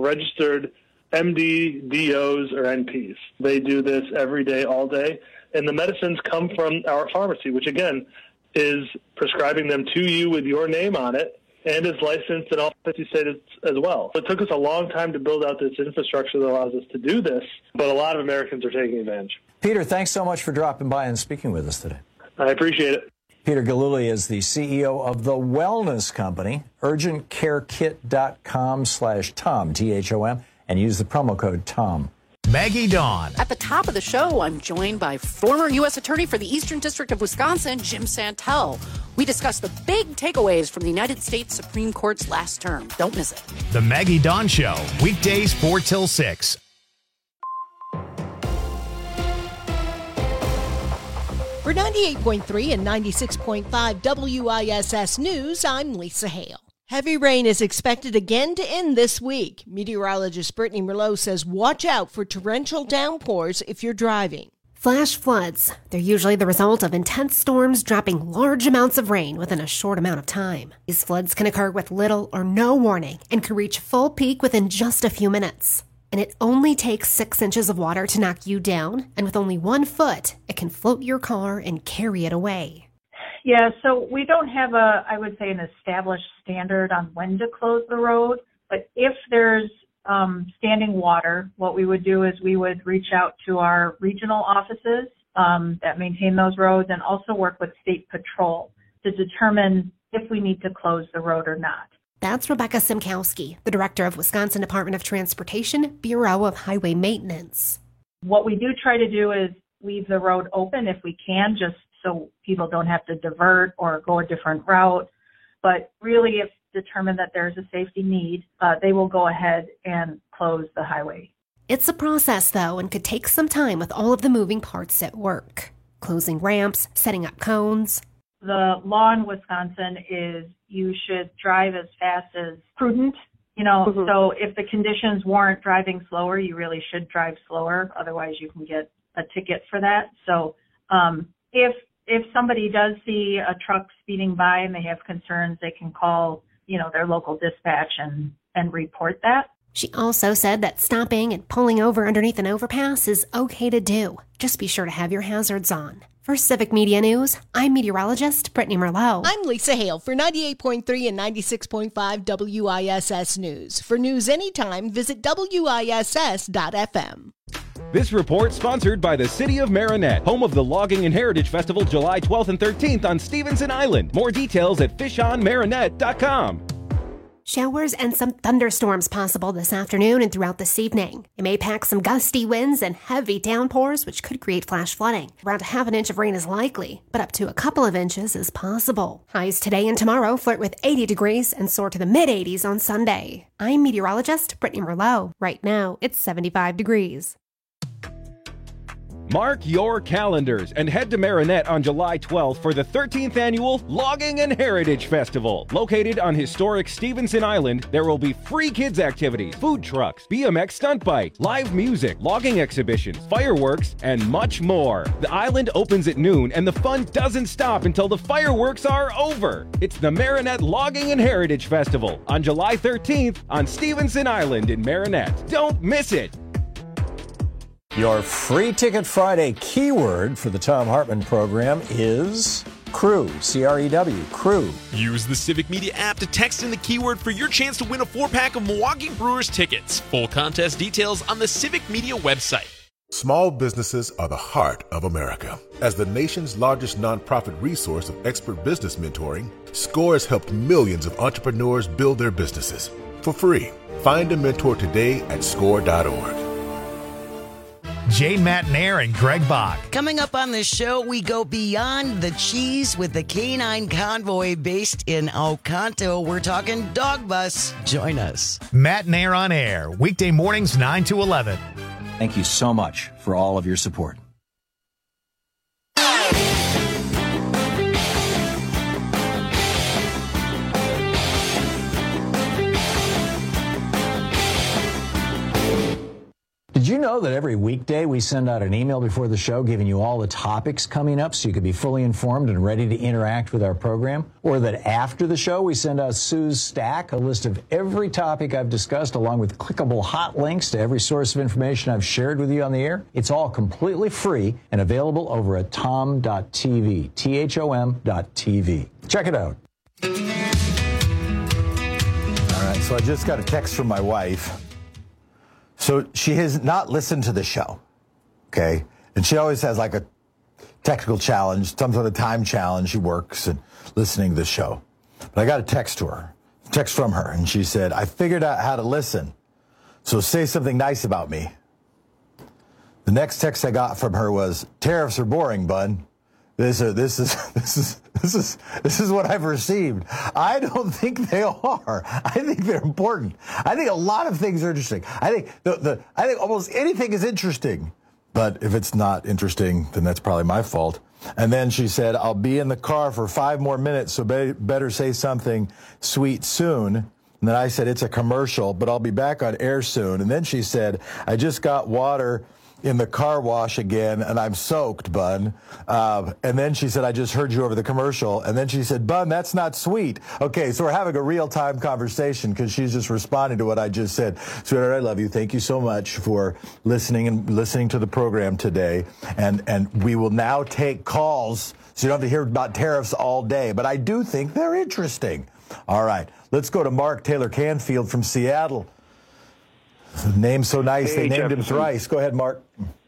registered M D, D Os, or N Ps. They do this every day, all day. And the medicines come from our pharmacy, which, again, is prescribing them to you with your name on it and is licensed in all fifty states as well. So it took us a long time to build out this infrastructure that allows us to do this, but a lot of Americans are taking advantage. Peter, thanks so much for dropping by and speaking with us today. I appreciate it. Peter Gillooly is the C E O of the Wellness Company, urgent care kit dot com slash Tom, T H O M, and use the promo code TOM. Maggie Dawn. At the top of the show, I'm joined by former U S Attorney for the Eastern District of Wisconsin, Jim Santel. We discuss the big takeaways from the United States Supreme Court's last term. Don't miss it. The Maggie Dawn Show, weekdays four till six. For ninety-eight point three and ninety-six point five W I S S News, I'm Lisa Hale. Heavy rain is expected again to end this week. Meteorologist Brittany Merlot says watch out for torrential downpours if you're driving. Flash floods. They're usually the result of intense storms dropping large amounts of rain within a short amount of time. These floods can occur with little or no warning and can reach full peak within just a few minutes. And it only takes six inches of water to knock you down, and with only one foot, it can float your car and carry it away. Yeah, so we don't have a, I would say, an established standard on when to close the road. But if there's um, standing water, what we would do is we would reach out to our regional offices um, that maintain those roads and also work with State Patrol to determine if we need to close the road or not. That's Rebecca Simkowski, the director of Wisconsin Department of Transportation, Bureau of Highway Maintenance. What we do try to do is leave the road open if we can, just so people don't have to divert or go a different route. But really, if determined that there's a safety need, uh, they will go ahead and close the highway. It's a process, though, and could take some time with all of the moving parts at work. Closing ramps, setting up cones. The law in Wisconsin is you should drive as fast as prudent. You know, mm-hmm. So if the conditions warrant driving slower, you really should drive slower. Otherwise, you can get a ticket for that. So um, if if somebody does see a truck speeding by and they have concerns, they can call, you know, their local dispatch and, and report that. She also said that stopping and pulling over underneath an overpass is okay to do. Just be sure to have your hazards on. For Civic Media News, I'm meteorologist Brittany Merlot. I'm Lisa Hale for ninety-eight point three and ninety-six point five W I S S News. For news anytime, visit W I S S dot F M. This report sponsored by the City of Marinette, home of the Logging and Heritage Festival July twelfth and thirteenth on Stevenson Island. More details at fish on marinette dot com. Showers and some thunderstorms possible this afternoon and throughout this evening. It may pack some gusty winds and heavy downpours, which could create flash flooding. Around a half an inch of rain is likely, but up to a couple of inches is possible. Highs today and tomorrow flirt with eighty degrees and soar to the mid-eighties on Sunday. I'm meteorologist Brittany Merlot. Right now, it's seventy-five degrees. Mark your calendars and head to Marinette on July twelfth for the thirteenth Annual Logging and Heritage Festival. Located on historic Stevenson Island, there will be free kids activities, food trucks, B M X stunt bike, live music, logging exhibitions, fireworks, and much more. The island opens at noon and the fun doesn't stop until the fireworks are over. It's the Marinette Logging and Heritage Festival on July thirteenth on Stevenson Island in Marinette. Don't miss it. Your Free Ticket Friday keyword for the Thom Hartmann program is crew, C R E W, crew. Use the Civic Media app to text in the keyword for your chance to win a four-pack of Milwaukee Brewers tickets. Full contest details on the Civic Media website. Small businesses are the heart of America. As the nation's largest nonprofit resource of expert business mentoring, SCORE has helped millions of entrepreneurs build their businesses for free. Find a mentor today at score dot org. Jane Matnair and Greg Bach. Coming up on the show, we go beyond the cheese with the Canine Convoy based in Oconto. We're talking dog bus. Join us. Matnair on air, weekday mornings nine to eleven. Thank you so much for all of your support. Did you know know that every weekday we send out an email before the show giving you all the topics coming up so you can be fully informed and ready to interact with our program? Or that after the show we send out Sue's Stack, a list of every topic I've discussed along with clickable hot links to every source of information I've shared with you on the air? It's all completely free and available over at tom dot t v, T H O M dot T V. Check it out. All right, so I just got a text from my wife. So she has not listened to the show, okay? And she always has like a technical challenge, some sort of time challenge. She works and listening to the show. But I got a text to her, text from her, and she said, I figured out how to listen, so say something nice about me. The next text I got from her was, tariffs are boring, bud. This is this is this is this is this is what I've received. I don't think they are. I think they're important. I think a lot of things are interesting. I think the, the I think almost anything is interesting. But if it's not interesting, then that's probably my fault. And then she said, I'll be in the car for five more minutes, so be, better say something sweet soon. And then I said, it's a commercial, but I'll be back on air soon. And then she said, I just got water in the car wash again, and I'm soaked, Bun. Uh, and then she said, I just heard you over the commercial. And then she said, Bun, that's not sweet. Okay, so we're having a real-time conversation because she's just responding to what I just said. Sweetheart, I love you. Thank you so much for listening and listening to the program today. And, and we will now take calls, so you don't have to hear about tariffs all day. But I do think they're interesting. All right, let's go to Mark Taylor Canfield from Seattle. Name's so nice, hey, they named Jefferson. him thrice. Go ahead, Mark.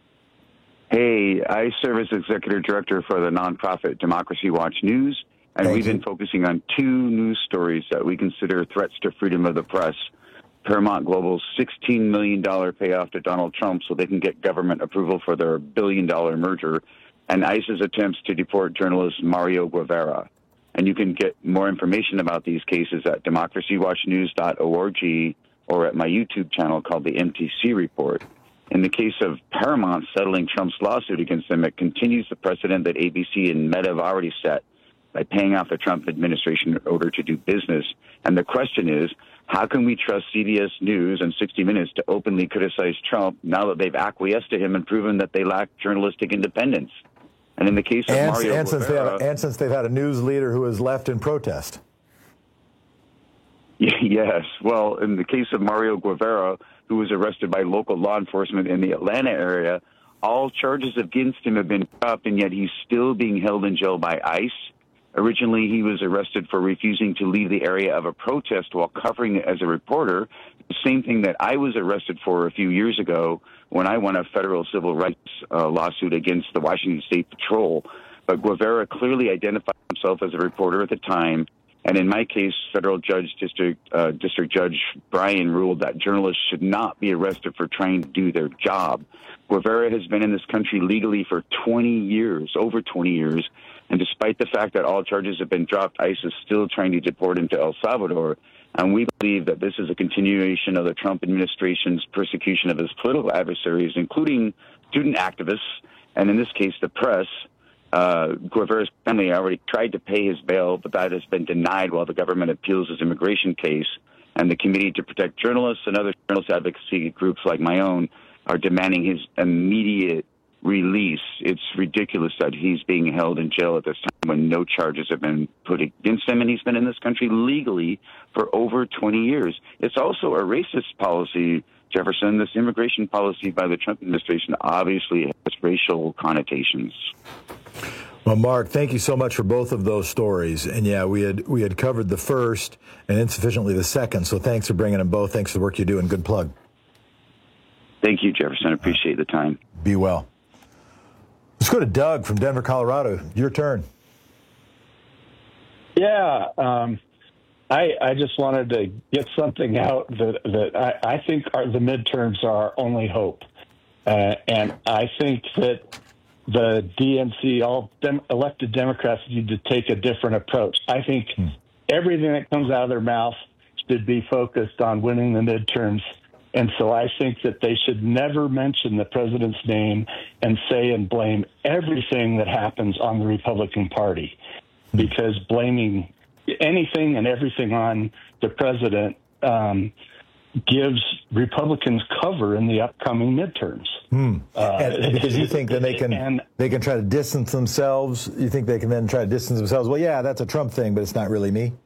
Hey, I serve as executive director for the nonprofit Democracy Watch News, and Thank we've you. been focusing on two news stories that we consider threats to freedom of the press. Paramount Global's sixteen million dollars payoff to Donald Trump so they can get government approval for their billion dollar merger, and ICE's attempts to deport journalist Mario Guevara. And you can get more information about these cases at democracy watch news dot org or at my YouTube channel called the M T C Report. In the case of Paramount settling Trump's lawsuit against them, it continues the precedent that A B C and Meta have already set by paying off the Trump administration in order to do business. And the question is, how can we trust C B S News and sixty minutes to openly criticize Trump now that they've acquiesced to him and proven that they lack journalistic independence? And in the case of And, Mario and, since they Guevara, have, and since they've had a news leader who has left in protest. Yes. Well, in the case of Mario Guevara, who was arrested by local law enforcement in the Atlanta area, all charges against him have been dropped, and yet he's still being held in jail by ICE. Originally, he was arrested for refusing to leave the area of a protest while covering it as a reporter, the same thing that I was arrested for a few years ago when I won a federal civil rights uh, lawsuit against the Washington State Patrol. But Guevara clearly identified himself as a reporter at the time. And in my case, federal judge, district uh, district judge Bryan ruled that journalists should not be arrested for trying to do their job. Guevara has been in this country legally for twenty years, over twenty years. And despite the fact that all charges have been dropped, ICE is still trying to deport him to El Salvador. And we believe that this is a continuation of the Trump administration's persecution of his political adversaries, including student activists, and in this case, the press. Uh, Guevara's family already tried to pay his bail, but that has been denied while the government appeals his immigration case. And the Committee to Protect Journalists and other journalist advocacy groups like my own are demanding his immediate release. It's ridiculous that he's being held in jail at this time when no charges have been put against him, and he's been in this country legally for over twenty years. It's also a racist policy, Jefferson. This immigration policy by the Trump administration obviously has racial connotations. Well, Mark, thank you so much for both of those stories. And yeah, we had we had covered the first and insufficiently the second. So thanks for bringing them both. Thanks for the work you do, and good plug. Thank you, Jefferson. I appreciate the time. Be well. Let's go to Doug from Denver, Colorado. Your turn. Yeah, um, I I just wanted to get something out that that I, I think are, the midterms are our only hope, uh, and I think that the D N C, all dem- elected Democrats, need to take a different approach. I think hmm. everything that comes out of their mouth should be focused on winning the midterms. And so I think that they should never mention the president's name and say and blame everything that happens on the Republican Party, because blaming anything and everything on the president um, gives Republicans cover in the upcoming midterms. Hmm. Uh, and, because you think that they can and, they can try to distance themselves. You think they can then try to distance themselves. Well, yeah, that's a Trump thing, but it's not really me.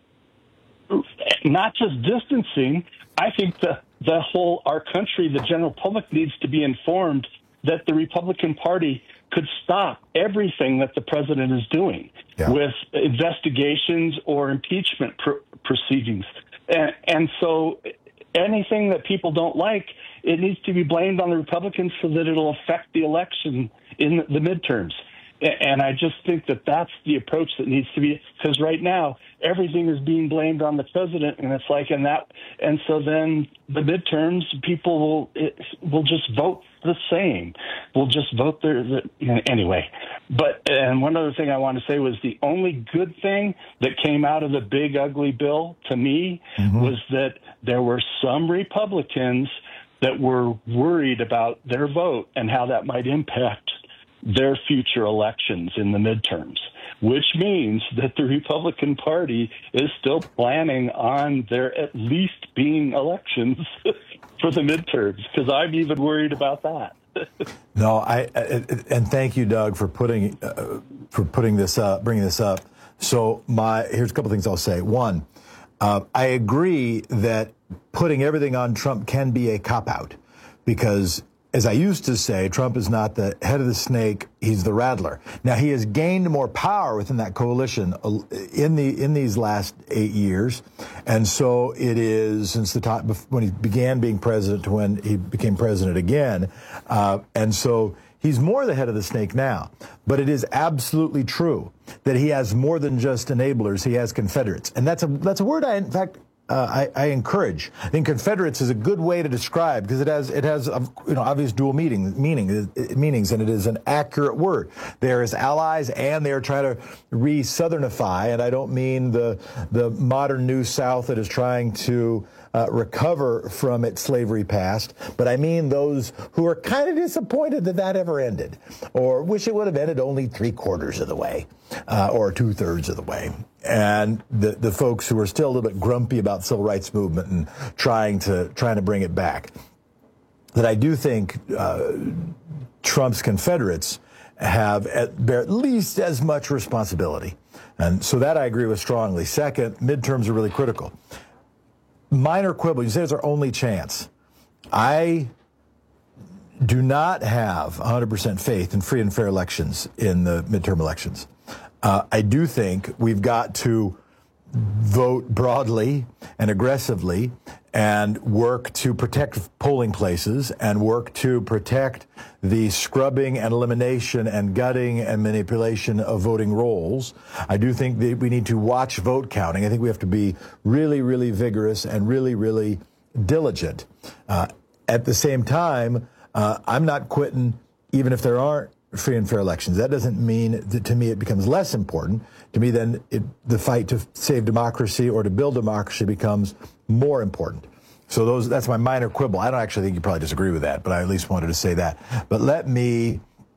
Not just distancing. I think the the whole our country, the general public, needs to be informed that the Republican Party could stop everything that the president is doing yeah. with investigations or impeachment pr- proceedings. And, and so anything that people don't like, it needs to be blamed on the Republicans so that it'll affect the election in the midterms. And I just think that that's the approach that needs to be, because right now everything is being blamed on the president, and it's like, and that, and so then the midterms, people will it, will just vote the same. We'll just vote their the, anyway. But and one other thing I want to say was the only good thing that came out of the big ugly bill to me mm-hmm. was that there were some Republicans that were worried about their vote and how that might impact their future elections in the midterms, which means that the Republican Party is still planning on there at least being elections for the midterms, because I'm even worried about that. No, I, I and thank you, Doug, for putting uh, for putting this up, bringing this up. So my here's a couple things I'll say. One, uh, I agree that putting everything on Trump can be a cop-out, because as I used to say, Trump is not the head of the snake, he's the rattler. Now, he has gained more power within that coalition in the in these last eight years. And so it is, since the time when he began being president to when he became president again. Uh, and so he's more the head of the snake now. But it is absolutely true that he has more than just enablers. He has Confederates. And that's a that's a word I, in fact, Uh, I, I encourage. I think Confederates is a good way to describe, because it has it has um, you know obvious dual meaning, meaning it, meanings, and it is an accurate word. They are his allies, and they are trying to re-Southernify. And I don't mean the the modern New South that is trying to uh, recover from its slavery past, but I mean those who are kind of disappointed that that ever ended, or wish it would have ended only three quarters of the way, uh, or two thirds of the way. And the the folks who are still a little bit grumpy about the civil rights movement and trying to trying to bring it back. That I do think uh, Trump's Confederates have at, bear at least as much responsibility, and so that I agree with strongly. Second, midterms are really critical. Minor quibble. You say it's our only chance. I do not have one hundred percent faith in free and fair elections in the midterm elections. Uh, I do think we've got to vote broadly and aggressively and work to protect polling places and work to protect the scrubbing and elimination and gutting and manipulation of voting rolls. I do think that we need to watch vote counting. I think we have to be really, really vigorous and really, really diligent. Uh, at the same time, uh, I'm not quitting even if there aren't free and fair elections. That doesn't mean that to me it becomes less important. To me, then it, the fight to save democracy or to build democracy becomes more important. So those that's my minor quibble. I don't actually think you probably disagree with that, but I at least wanted to say that. But let me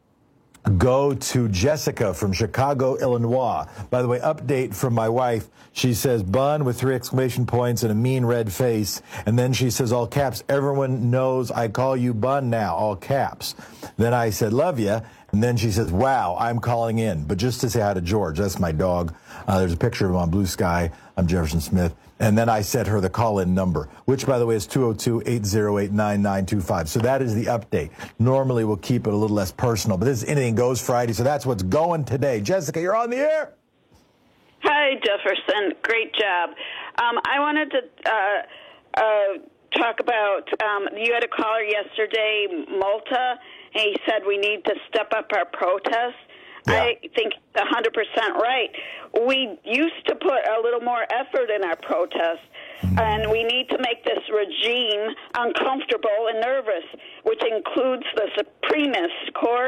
go to Jessica from Chicago, Illinois. By the way, update from my wife. She says, Bun, with three exclamation points and a mean red face. And then she says, all caps, everyone knows I call you Bun now, all caps. Then I said, love ya. And then she says, wow, I'm calling in. But just to say hi to George, that's my dog. Uh, there's a picture of him on Blue Sky. I'm Jefferson Smith. And then I sent her the call-in number, which, by the way, is two oh two, eight oh eight, nine nine two five. So that is the update. Normally, we'll keep it a little less personal, but this is Anything Goes Friday, so that's what's going today. Jessica, you're on the air. Hi, Jefferson. Great job. Um, I wanted to uh, uh, talk about, um, you had a caller yesterday, Malta, and he said we need to step up our protests. Yeah. I think one hundred percent right. We used to put a little more effort in our protests, mm-hmm. and we need to make this regime uncomfortable and nervous, which includes the Supremist Court,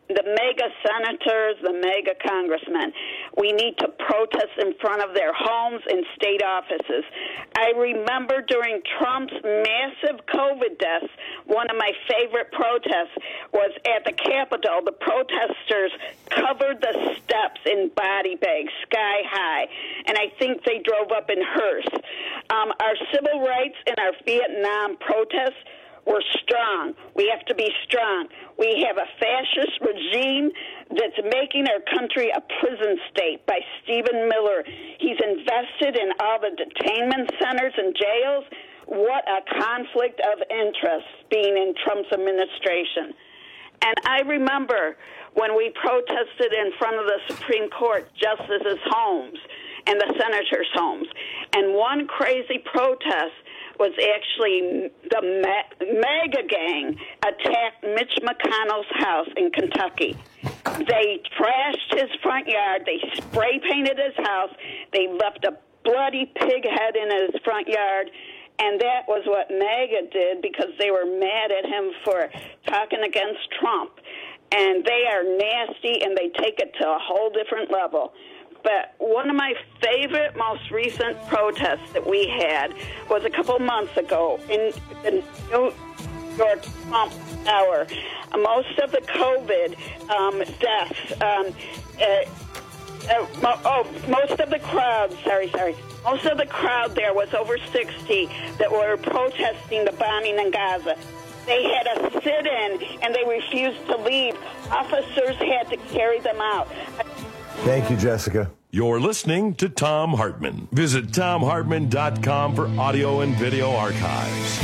the mega senators, the mega congressmen. We need to protest in front of their homes and state offices. I remember during Trump's massive COVID deaths, one of my favorite protests was at the Capitol. The protesters covered the steps in body bags, sky high, and I think they drove up in hearse. Um, our civil rights and our Vietnam protests were strong. We have to be strong. We have a fascist regime that's making our country a prison state by Stephen Miller. He's invested in all the detainment centers and jails. What a conflict of interest being in Trump's administration. And I remember when we protested in front of the Supreme Court justices' homes and the senators' homes. And one crazy protest was actually the MAGA gang attacked Mitch McConnell's house in Kentucky. They trashed his front yard. They spray painted his house. They left a bloody pig head in his front yard. And that was what MAGA did because they were mad at him for talking against Trump. And they are nasty, and they take it to a whole different level. But one of my favorite, most recent protests that we had was a couple months ago in the New York Trump Tower. Most of the COVID um, deaths, um, uh, uh, oh, most of the crowd, sorry, sorry, most of the crowd there was over sixty that were protesting the bombing in Gaza. They had a sit-in, and they refused to leave. Officers had to carry them out. Thank you, Jessica. You're listening to Thom Hartmann. Visit Thom Hartmann dot com for audio and video archives.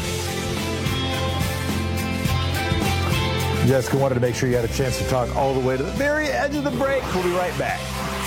Jessica wanted to make sure you had a chance to talk all the way to the very edge of the break. We'll be right back.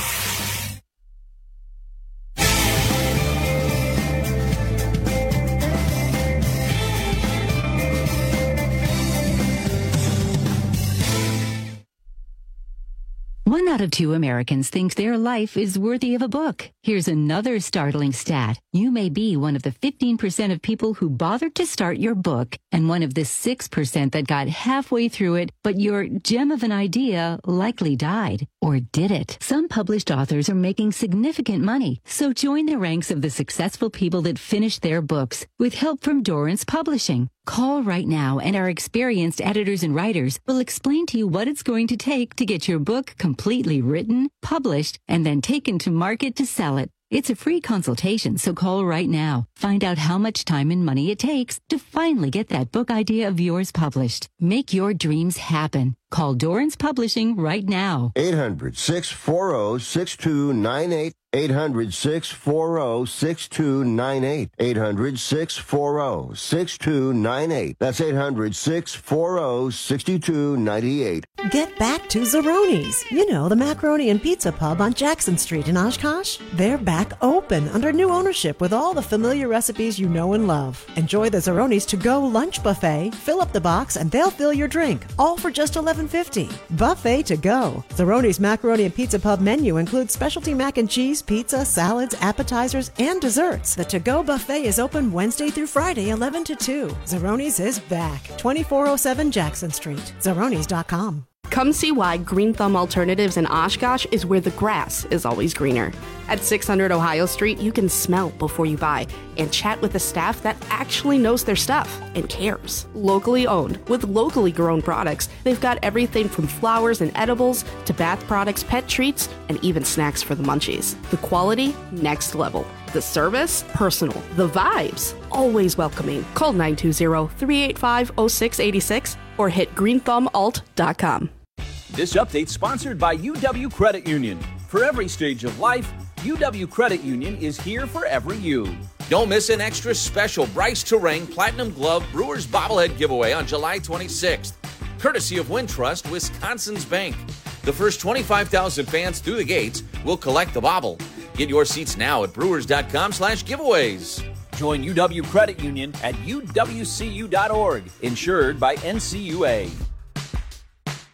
One out of two Americans think their life is worthy of a book. Here's another startling stat. You may be one of the fifteen percent of people who bothered to start your book and one of the six percent that got halfway through it, but your gem of an idea likely died. Or did it? Some published authors are making significant money, so join the ranks of the successful people that finished their books with help from Dorrance Publishing. Call right now, and our experienced editors and writers will explain to you what it's going to take to get your book completely written, published, and then taken to market to sell it. It's a free consultation, so call right now. Find out how much time and money it takes to finally get that book idea of yours published. Make your dreams happen. Call Dorrance Publishing right now. eight hundred, six four zero, six two nine eight. eight hundred, six four zero, six two nine eight. eight hundred, six four zero, six two nine eight. That's eight hundred, six four zero, six two nine eight. Get back to Zeroni's. You know, the macaroni and pizza pub on Jackson Street in Oshkosh. They're back open under new ownership with all the familiar recipes you know and love. Enjoy the Zeroni's to-go lunch buffet. Fill up the box and they'll fill your drink. All for just eleven fifty. Buffet to go. Zeroni's macaroni and pizza pub menu includes specialty mac and cheese, pizza, salads, appetizers, and desserts. The to-go buffet is open Wednesday through Friday, eleven to two. Zeroni's is back. twenty-four oh seven Jackson Street. Zeronis dot com. Come see why Green Thumb Alternatives in Oshkosh is where the grass is always greener. At six hundred Ohio Street, you can smell before you buy and chat with a staff that actually knows their stuff and cares. Locally owned, with locally grown products, they've got everything from flowers and edibles to bath products, pet treats, and even snacks for the munchies. The quality, next level. The service, personal. The vibes, always welcoming. Call nine two zero, three eight five, oh six eight six or hit green thumb alt dot com. This update sponsored by U W Credit Union. For every stage of life, U W Credit Union is here for every you. Don't miss an extra special Bryce Terang Platinum Glove Brewers Bobblehead giveaway on July twenty-sixth, courtesy of Wintrust, Wisconsin's Bank. The first twenty-five thousand fans through the gates will collect the bobble. Get your seats now at brewers dot com slash giveaways. Join U W Credit Union at U W C U dot org, insured by N C U A.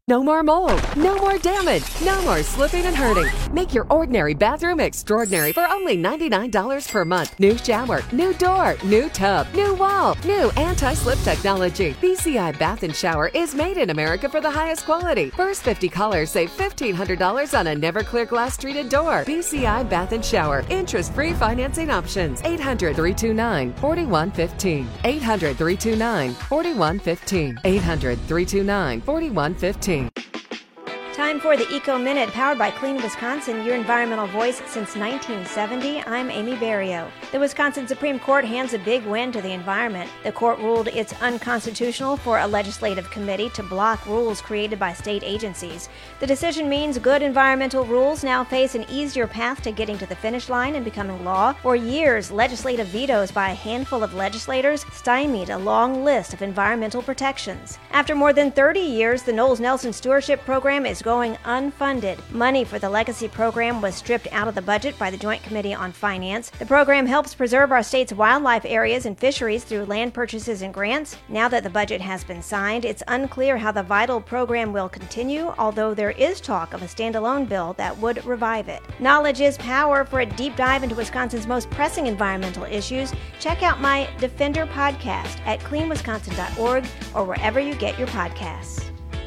No more mold, no more damage, no more slipping and hurting. Make your ordinary bathroom extraordinary for only ninety-nine dollars per month. New shower, new door, new tub, new wall, new anti-slip technology. B C I Bath and Shower is made in America for the highest quality. First fifty callers save fifteen hundred dollars on a never clear glass treated door. B C I Bath and Shower. Interest-free financing options. eight hundred, three two nine, four one one five. eight hundred, three two nine, four one one five. eight hundred, three two nine, four one one five. Time for the Eco Minute, powered by Clean Wisconsin, your environmental voice since nineteen seventy. I'm Amy Barrio. The Wisconsin Supreme Court hands a big win to the environment. The court ruled it's unconstitutional for a legislative committee to block rules created by state agencies. The decision means good environmental rules now face an easier path to getting to the finish line and becoming law. For years, legislative vetoes by a handful of legislators stymied a long list of environmental protections. After more than thirty years, the Knowles Nelson Stewardship Program is going unfunded. Money for the legacy program was stripped out of the budget by the Joint Committee on Finance. The program helps preserve our state's wildlife areas and fisheries through land purchases and grants. Now that the budget has been signed, it's unclear how the vital program will continue, although there is talk of a standalone bill that would revive it. Knowledge is power. For a deep dive into Wisconsin's most pressing environmental issues, check out my Defender podcast at clean wisconsin dot org or wherever you get your podcasts.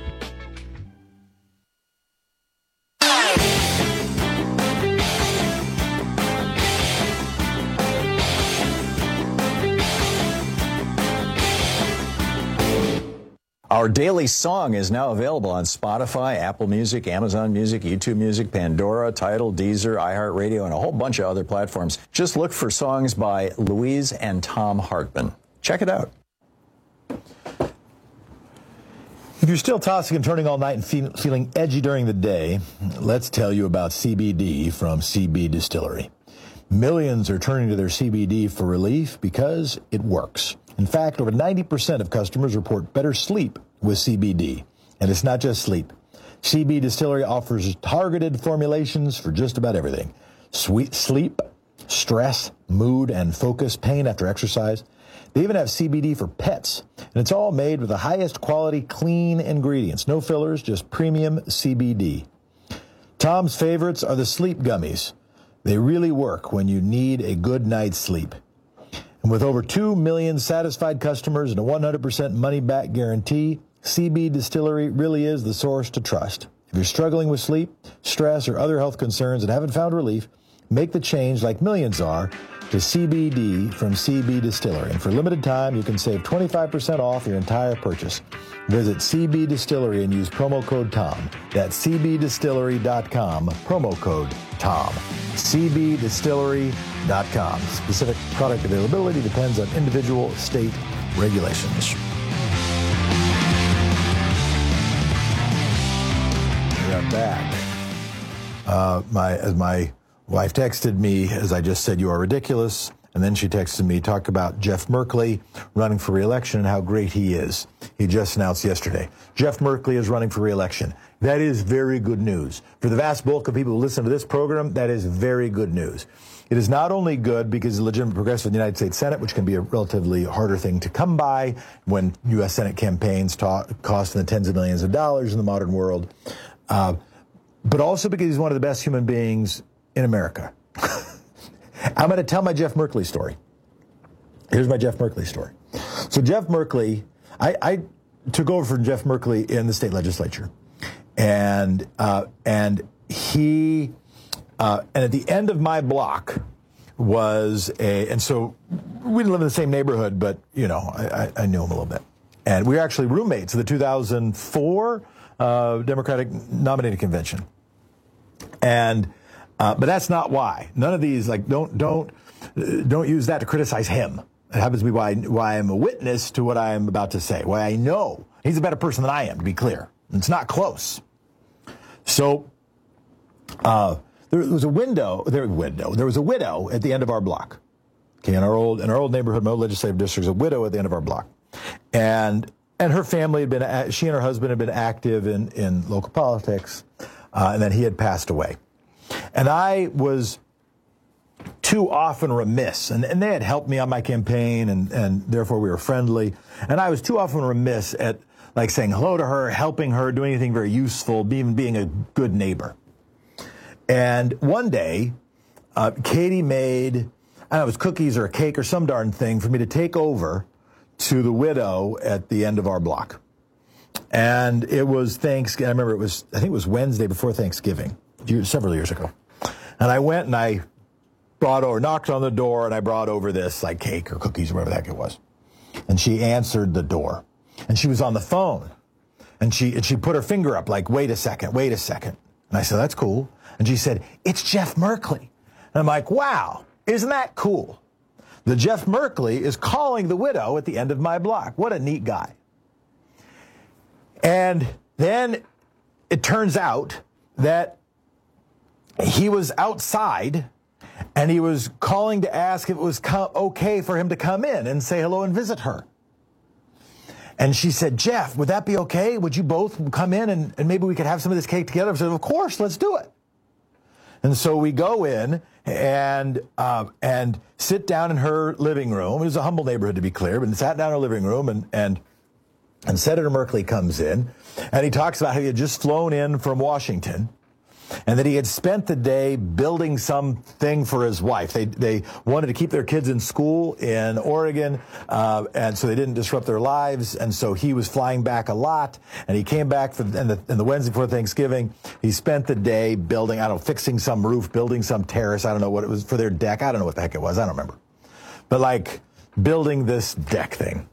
Our daily song is now available on Spotify, Apple Music, Amazon Music, YouTube Music, Pandora, Tidal, Deezer, iHeartRadio, and a whole bunch of other platforms. Just look for songs by Louise and Tom Hartman. Check it out. If you're still tossing and turning all night and feel, feeling edgy during the day, let's tell you about C B D from C B Distillery. Millions are turning to their C B D for relief because it works. In fact, over ninety percent of customers report better sleep with C B D. And it's not just sleep. C B Distillery offers targeted formulations for just about everything. Sweet sleep, stress, mood, and focus, pain after exercise. They even have C B D for pets. And it's all made with the highest quality, clean ingredients. No fillers, just premium C B D. Tom's favorites are the sleep gummies. They really work when you need a good night's sleep. And with over two million satisfied customers and a one hundred percent money-back guarantee, C B Distillery really is the source to trust. If you're struggling with sleep, stress, or other health concerns and haven't found relief, make the change like millions are to C B D from C B Distillery. And for a limited time, you can save twenty-five percent off your entire purchase. Visit C B Distillery and use promo code TOM. That's c b distillery dot com, promo code TOM. c b distillery dot com. Specific product availability depends on individual state regulations. We are back. Uh, my, as my wife texted me, as I just said, you are ridiculous. And then she texted me, talk about Jeff Merkley running for re-election and how great he is. He just announced yesterday. Jeff Merkley is running for re-election. That is very good news. For the vast bulk of people who listen to this program, that is very good news. It is not only good because he's a legitimate progressive in the United States Senate, which can be a relatively harder thing to come by when U S Senate campaigns ta- cost in the tens of millions of dollars in the modern world, uh, but also because he's one of the best human beings in America. I'm going to tell my Jeff Merkley story. Here's my Jeff Merkley story. So Jeff Merkley, I, I took over from Jeff Merkley in the state legislature, and uh, and he uh, and at the end of my block was a, and so we didn't live in the same neighborhood, but you know I, I knew him a little bit, and we were actually roommates at the two thousand four uh, Democratic nominating convention, and. Uh, but that's not why. None of these, like, don't don't uh, don't use that to criticize him. It happens to be why why I'm a witness to what I am about to say. Why I know he's a better person than I am, to be clear. It's not close. So uh, there was a window. There was a window. There was a widow at the end of our block. Okay, in our old in our old neighborhood, my old legislative district, a widow at the end of our block, and and her family had been. She and her husband had been active in in local politics, uh, and then he had passed away. And I was too often remiss, and, and they had helped me on my campaign, and, and therefore we were friendly. And I was too often remiss at like saying hello to her, helping her, doing anything very useful, even being a good neighbor. And one day, uh, Katie made, I don't know, it was cookies or a cake or some darn thing for me to take over to the widow at the end of our block. And it was Thanksgiving. I remember it was, I think it was Wednesday before Thanksgiving, several years ago. And I went and I brought over, knocked on the door, and I brought over this like cake or cookies or whatever the heck it was. And she answered the door. And she was on the phone. And she and she put her finger up like, wait a second, wait a second. And I said, that's cool. And she said, it's Jeff Merkley. And I'm like, wow, isn't that cool? The Jeff Merkley is calling the widow at the end of my block. What a neat guy. And then it turns out that he was outside and he was calling to ask if it was co- okay for him to come in and say hello and visit her. And she said, Jeff, would that be okay? Would you both come in and, and maybe we could have some of this cake together? I said, of course, let's do it. And so we go in and uh, and sit down in her living room. It was a humble neighborhood, to be clear, but sat down in her living room and and and Senator Merkley comes in and he talks about how he had just flown in from Washington and that he had spent the day building something for his wife. They they wanted to keep their kids in school in Oregon, uh, and so they didn't disrupt their lives. And so he was flying back a lot, and he came back for the, and the, and the Wednesday before Thanksgiving. He spent the day building, I don't know, fixing some roof, building some terrace. I don't know what it was for their deck. I don't know what the heck it was. I don't remember. But like building this deck thing.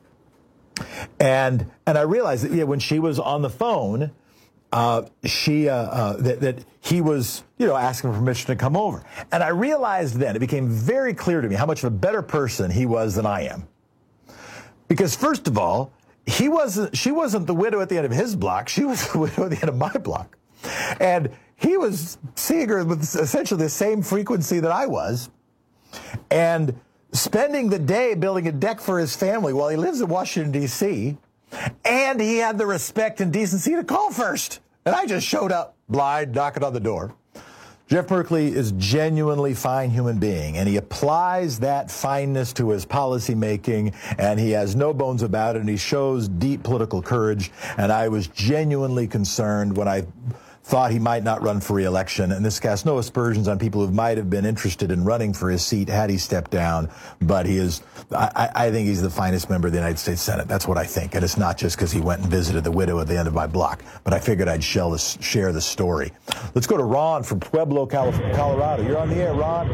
And and I realized that yeah, when she was on the phone, Uh, she, uh, uh, that, that he was, you know, asking for permission to come over. And I realized then, it became very clear to me how much of a better person he was than I am. Because first of all, he wasn't, she wasn't the widow at the end of his block. She was the widow at the end of my block. And he was seeing her with essentially the same frequency that I was. And spending the day building a deck for his family while he lives in Washington, D C, and he had the respect and decency to call first. And I just showed up blind, knocking on the door. Jeff Merkley is a genuinely fine human being, and he applies that fineness to his policy making, and he has no bones about it, and he shows deep political courage. And I was genuinely concerned when I thought he might not run for re-election, and this casts no aspersions on people who might have been interested in running for his seat had he stepped down. But he is, I, I think he's the finest member of the United States Senate. That's what I think. And it's not just because he went and visited the widow at the end of my block, but I figured I'd share the story. Let's go to Ron from Pueblo, Colorado. You're on the air, Ron.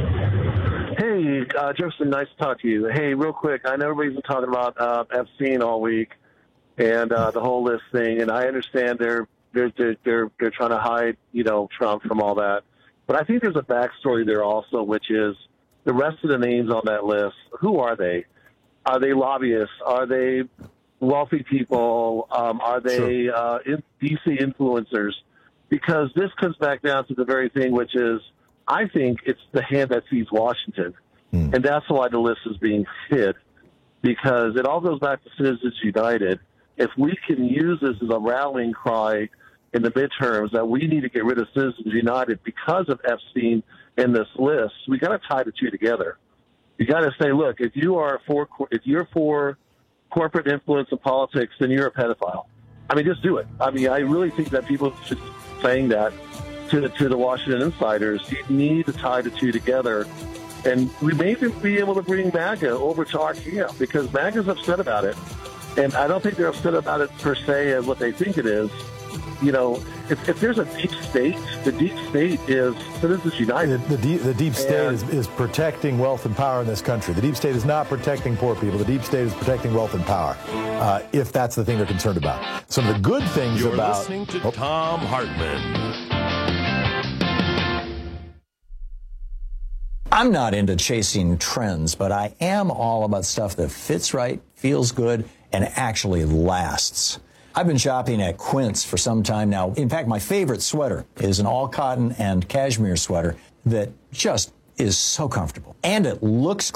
Hey, uh, Jefferson, nice to talk to you. Hey, real quick, I know everybody's been talking about uh, Epstein all week and uh, the whole list thing, and I understand they're They're, they're, they're, they're trying to hide, you know, Trump from all that. But I think there's a backstory there also, which is the rest of the names on that list. Who are they? Are they lobbyists? Are they wealthy people? Um, are they sure. uh, in, D C influencers? Because this comes back down to the very thing, which is I think it's the hand that feeds Washington. Mm. And that's why the list is being hid, because it all goes back to Citizens United. If we can use this as a rallying cry in the midterms that we need to get rid of Citizens United because of Epstein in this list, we got to tie the two together. You got to say, look, if you are for if you're for corporate influence in politics, then you're a pedophile. I mean, just do it. I mean, I really think that people should be saying that to the, to the Washington insiders. You need to tie the two together. And we may even be able to bring MAGA over to our camp because MAGA's upset about it. And I don't think they're upset about it per se as what they think it is. You know, if, if there's a deep state, the deep state is Citizens United. The, the, deep, the deep state is, is protecting wealth and power in this country. The deep state is not protecting poor people. The deep state is protecting wealth and power, uh, if that's the thing they're concerned about. Some of the good things You're about... You're listening to oh. Thom Hartmann. I'm not into chasing trends, but I am all about stuff that fits right, feels good, and actually lasts. I've been shopping at Quince for some time now. In fact, my favorite sweater is an all-cotton and cashmere sweater that just is so comfortable. And it looks great.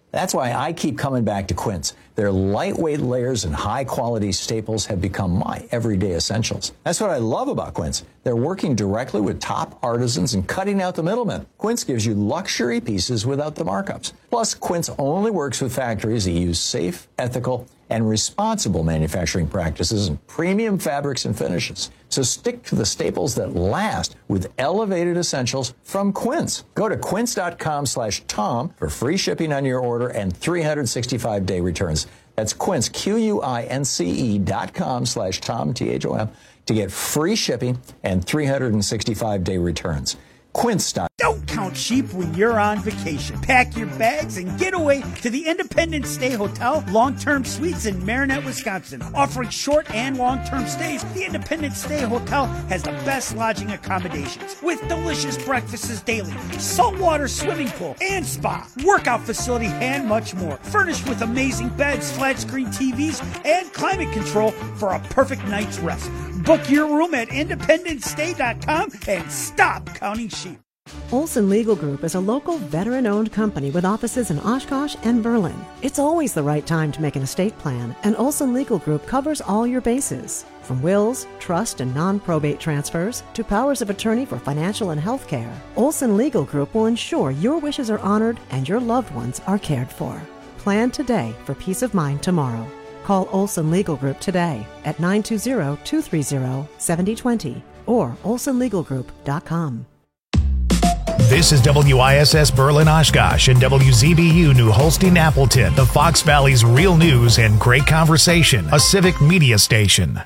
That's why I keep coming back to Quince. Their lightweight layers and high-quality staples have become my everyday essentials. That's what I love about Quince. They're working directly with top artisans and cutting out the middlemen. Quince gives you luxury pieces without the markups. Plus, Quince only works with factories that use safe, ethical, and responsible manufacturing practices and premium fabrics and finishes. So stick to the staples that last with elevated essentials from Quince. Go to quince.com slash Tom for free shipping on your order and three hundred sixty-five day returns. That's Quince, Q-U-I-N-C-E dot com slash Tom, T H O M, to get free shipping and three hundred sixty-five day returns. Quince. Don't count sheep when you're on vacation. Pack your bags and get away to the Independence Stay Hotel Long-Term Suites in Marinette, Wisconsin. Offering short and long-term stays, the Independence Stay Hotel has the best lodging accommodations with delicious breakfasts daily, saltwater swimming pool and spa, workout facility, and much more. Furnished with amazing beds, flat screen T Vs, and climate control for a perfect night's rest. Book your room at independence stay dot com and stop counting sheep. Olson Legal Group is a local veteran-owned company with offices in Oshkosh and Berlin. It's always the right time to make an estate plan, and Olson Legal Group covers all your bases. From wills, trust, and non-probate transfers to powers of attorney for financial and health care, Olson Legal Group will ensure your wishes are honored and your loved ones are cared for. Plan today for peace of mind tomorrow. Call Olson Legal Group today at nine two zero, two three zero, seven zero two zero or olson legal group dot com. This is W I S S Berlin Oshkosh and W Z B U New Holstein Appleton, the Fox Valley's real news and great conversation, a civic media station.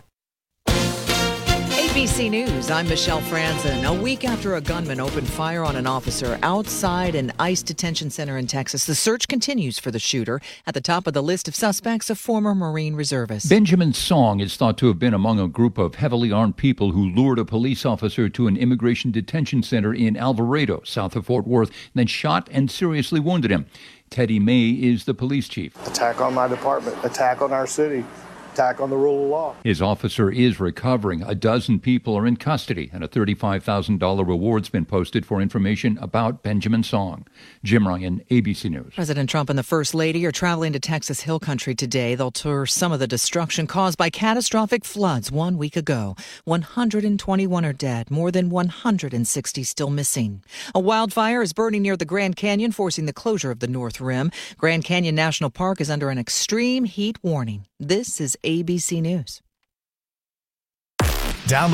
A B C News, I'm Michelle Franzen. A week after a gunman opened fire on an officer outside an ICE detention center in Texas, the search continues for the shooter. At the top of the list of suspects, a former Marine reservist. Benjamin Song is thought to have been among a group of heavily armed people who lured a police officer to an immigration detention center in Alvarado, south of Fort Worth, then shot and seriously wounded him. Teddy May is the police chief. Attack on my department, attack on our city. Attack on the rule of law. His officer is recovering. A dozen people are in custody, and a thirty-five thousand dollars reward's been posted for information about Benjamin Song. Jim Ryan, A B C News. President Trump and the First Lady are traveling to Texas Hill Country today. They'll tour some of the destruction caused by catastrophic floods one week ago. one hundred twenty-one are dead, more than one hundred sixty still missing. A wildfire is burning near the Grand Canyon, forcing the closure of the North Rim. Grand Canyon National Park is under an extreme heat warning. This is A B C News. Download